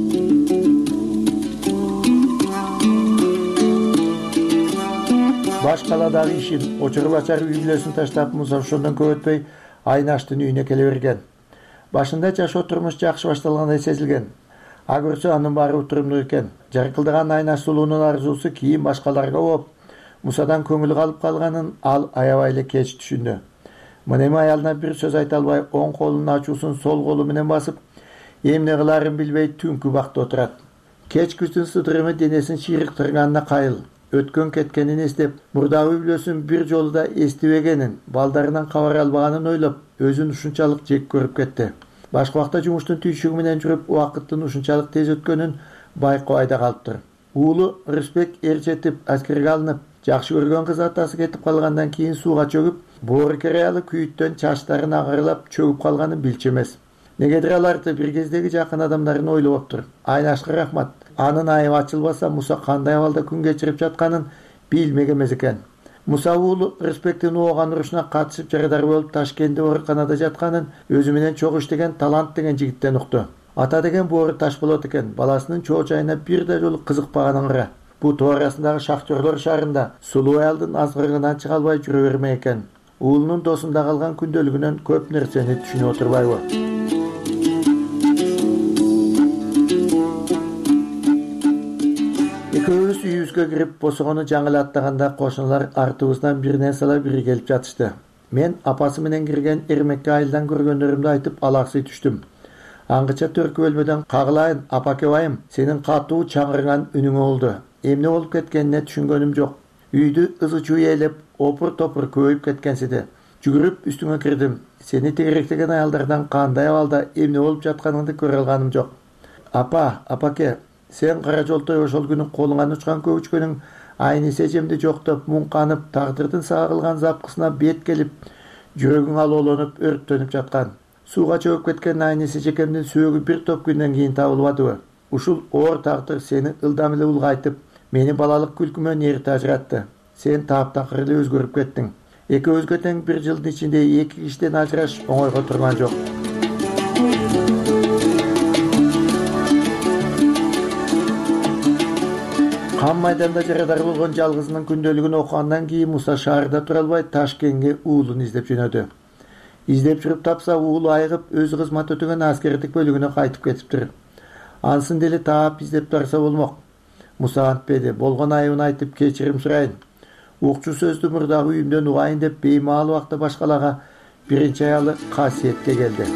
Баш каладагы ишин, очур бачар үй бүлөсүн таштап, Муса ошондон көп өтпөй Айнаштын үйүнө келе берген. Башында жашоо турмуш жакшы башталгандай сезилген. А көрсө анын баары утурумдуу экен. Жаркылдаган Айнаш сулуунун арзуусу кийин башкаларга болуп, Мусадан көңүлү калып калганын ал аябай эле кеч түшүндү. Мына эми аялына бир сөз айта албай, оң колунун ачуусун сол колу менен басып, эмне кылаарын билбей түнкү бакта отурат. Кеч күздүн сыдырымы денесин шийриктирганына кайыл. Өткөн кеткенин эстеп, мурдагы үй бүлөсүн бир жолу да эстебегенин, балдарынан кабар албаганын ойлоп, өзүн ушунчалык жек көрүп кетти. Башка убакта жумуштун түйшүгү менен жүрүп, убакыттын ушунчалык тез өткөнүн байкоо айда калыптыр. Уулу Рысбек эрчетип, аскерге алынып, жакшы көргөн кыз атасы кетип калгандан кийин сууга чөгүп, боору кереялы күйүттөн чачтарын агарлап чөгүп калганын билчү эмес. Негедир аларды бир кездеги жакын адамдарын ойлоптур. Айнашка рахмат. Анын айыбы ачылбаса, Муса кандай абалда күн кечирип жатканын билмеген эмес экен. Муса уулу Рысбектин ооган урушуна катышып жарадар болуп Ташкентте ооруканада жатканын өзү менен чогуу иштеген Талант деген жигиттен укту. Ата деген боору таш болот экен, баласынын чоо жайына бир да жолу кызыкпаганын кыра. Бу тоо арасындагы Шахтерлор шаарында сулуу аялдын азгырыгынан чыга албай жүрө бермек экен. Уулунун досунда калган күндөлүгүнөн көп нерсени түшүнүп отурбайбы? Экөөбүз үйүбүзгө кирип, босогону жаңылы аттаганда кошуналар артыбыздан биринен сала бири келип жатышты. Мен апасы менен кирген Эрмекке айылдан көргөндөрүмдү айтып алаксый түштүм. Аңгыча төркү бөлмөдөн кагылайын, апаке байым, сенин катуу чаңырган үнүң болду. Эмне болуп кеткенине түшүнгөнүм жок. Үйдү ызы-чуу ээлеп, опур-топур көбөйүп кеткенсиди. Жүгүрүп үстүңө кирдим. Сени тегеректеген аялдардан кандай абалда эмне болуп жатканыңды көрө алганым жок. Апа, апаке, сен кара жолтой ошол күнү колуңан учкан көчкөнүң айнесе жемди жоктоп, муңканып, тагдырдын сага кылган запкысына бет келип, жүрөгүң алоолонуп, өрттөнүп жаткан. Сууга чөгүп кеткен айнесе жекемдин сөөгү бир топ күндөн кийин табылбадыбы? Ушул оор тагдыр сени ылдам эле улгайтып, мени балалык күлкүмөн эрте ажыратты. Сен таптакыр эле өзгөрүп кеттиң. Экөөбүзгө тең бир жылдын ичинде эки кишиден ажыраш оңойго турган жок. Кам майданда жарадар болгон жалгызынын күндөлүгүн окугандан кийин Муса шаарда тура албай Ташкентке уулун издеп жөнөдү. Издеп жүрүп тапса, уулу айыгып өзү кызмат өтөгөн аскердик бөлүгүнө кайтып кетиптир. Ансын деле таап издеп барса болмок. Муса антпеди, болгон айыбын айтып кечирим сурайын. Укчу сөздү мурдагы үйүмдөн угайын деп беймаал убакта башкалага биринчи аялы Касиетке келди.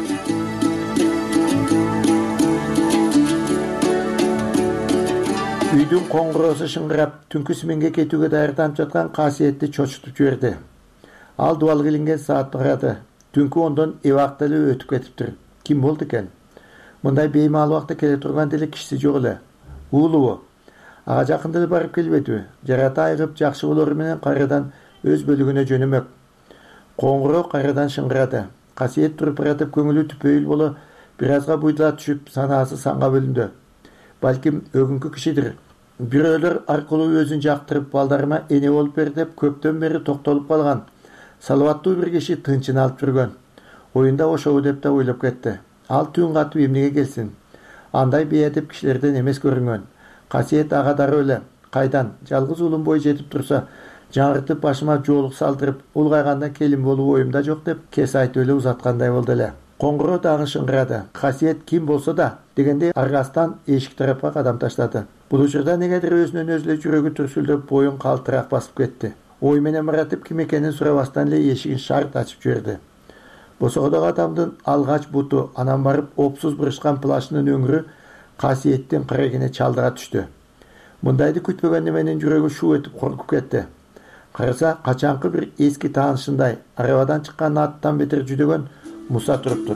Үйдүн коңгуроосу шыңгырап, түнкү сменге кетүүгө даярданып жаткан Касиетти чочутуп жиберди. Ал дубал килинген саатты карады. Түнкү ондон эбакта эле өтүп кетиптир. Ким болду экен? Мындай беймаал убакта келе турган деле кишиси жок эле. Уулубу? Ага жакында эле барып келбедиби? Жарата айгып жакшы болору менен кайрадан өз бөлүгүнө жөнөмөк. Коңгуроо кайрадан шыңгырады. Касиет туруп баратып көңүлү түпөйүл боло бир азга буйдула түшүп, санаасы санга бөлүндү. Балким өгүнкү кишидир. Бирөөлөр аркылуу өзүн жактырып, балдарыма эне болуп бер деп көптөн бери токтолуп калган. Салаваттуу бир киши тынчын алып жүргөн. Оюнда ошобу деп да ойлоп кетти. Ал түн катып эмнеге келсин? Андай бейадеп кишилерден эмес көрүнгөн. Касиет ага дароо эле. Кайдан? Жалгыз уулум бой жетип турса, жаңыртып башыма жоолук салдырып, улгайганда келин болуу оюмда жок деп кес айтып эле узаткандай болду эле. Коңгуроо дагы шыңгырады. Касиет ким болсо да дегендей аргастан эшик тарапка кадам таштады. Бул учурда негедир өзүнөн өзү эле жүрөгү түрсүлдөп, боюн калтыраак басып кетти. Ой менен маратып ким экенин сурабастан эле эшигин шарт ачып жиберди. Босогодогу адамдын алгач буту, анан барып опсуз бурушкан плашынын өңүрү Касиеттин кырегине чалдыра түштү. Мындайды күтпөгөн неменин жүрөгү шуу этип коркуп кетти. караса качанкы бир эски таанышындай арабадан чыккан аттан бетер жүдөгөн Муса туруптур.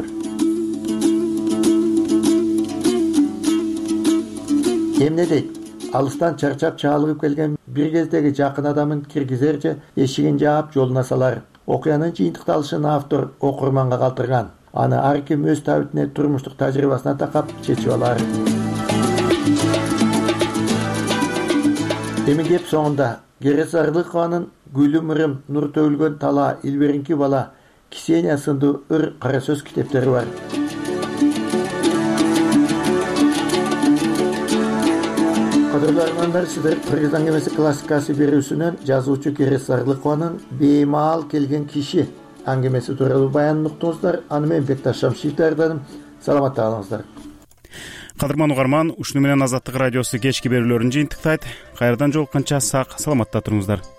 Эмне дейт? Алыстан чарчап чалыгып келген бир кездеги жакын адамын киргизерче эшигин жаап жолуна салар. Окуянын жыйынтыкталышын автор окурманга калтырган. Аны ар ким өз табитине, турмуштук тажрыйбасына такап чечип алар. Эми кеп соңунда Кересарлыкованын Гүлүм ырым, нур төгүлгөн тала, илберинки бала, Ксения сындуу ыр кара сөз китептери бар. Кадырлы армандар, сиздер Кыргыз аңгемеси классикасы берүүсүнөн жазуучу Кересарлыкованын беймаал келген киши аңгемеси тууралуу баянын уктуңуздар. Аны мен Бекташ Шамшиев даярдадым. Саламатта калыңыздар. Кадырман угарман, ушуну менен Азаттык радиосу кечки берүүлөрүн жыйынтыктайт. Кайрадан жолукканча сак, саламатта туруңуздар.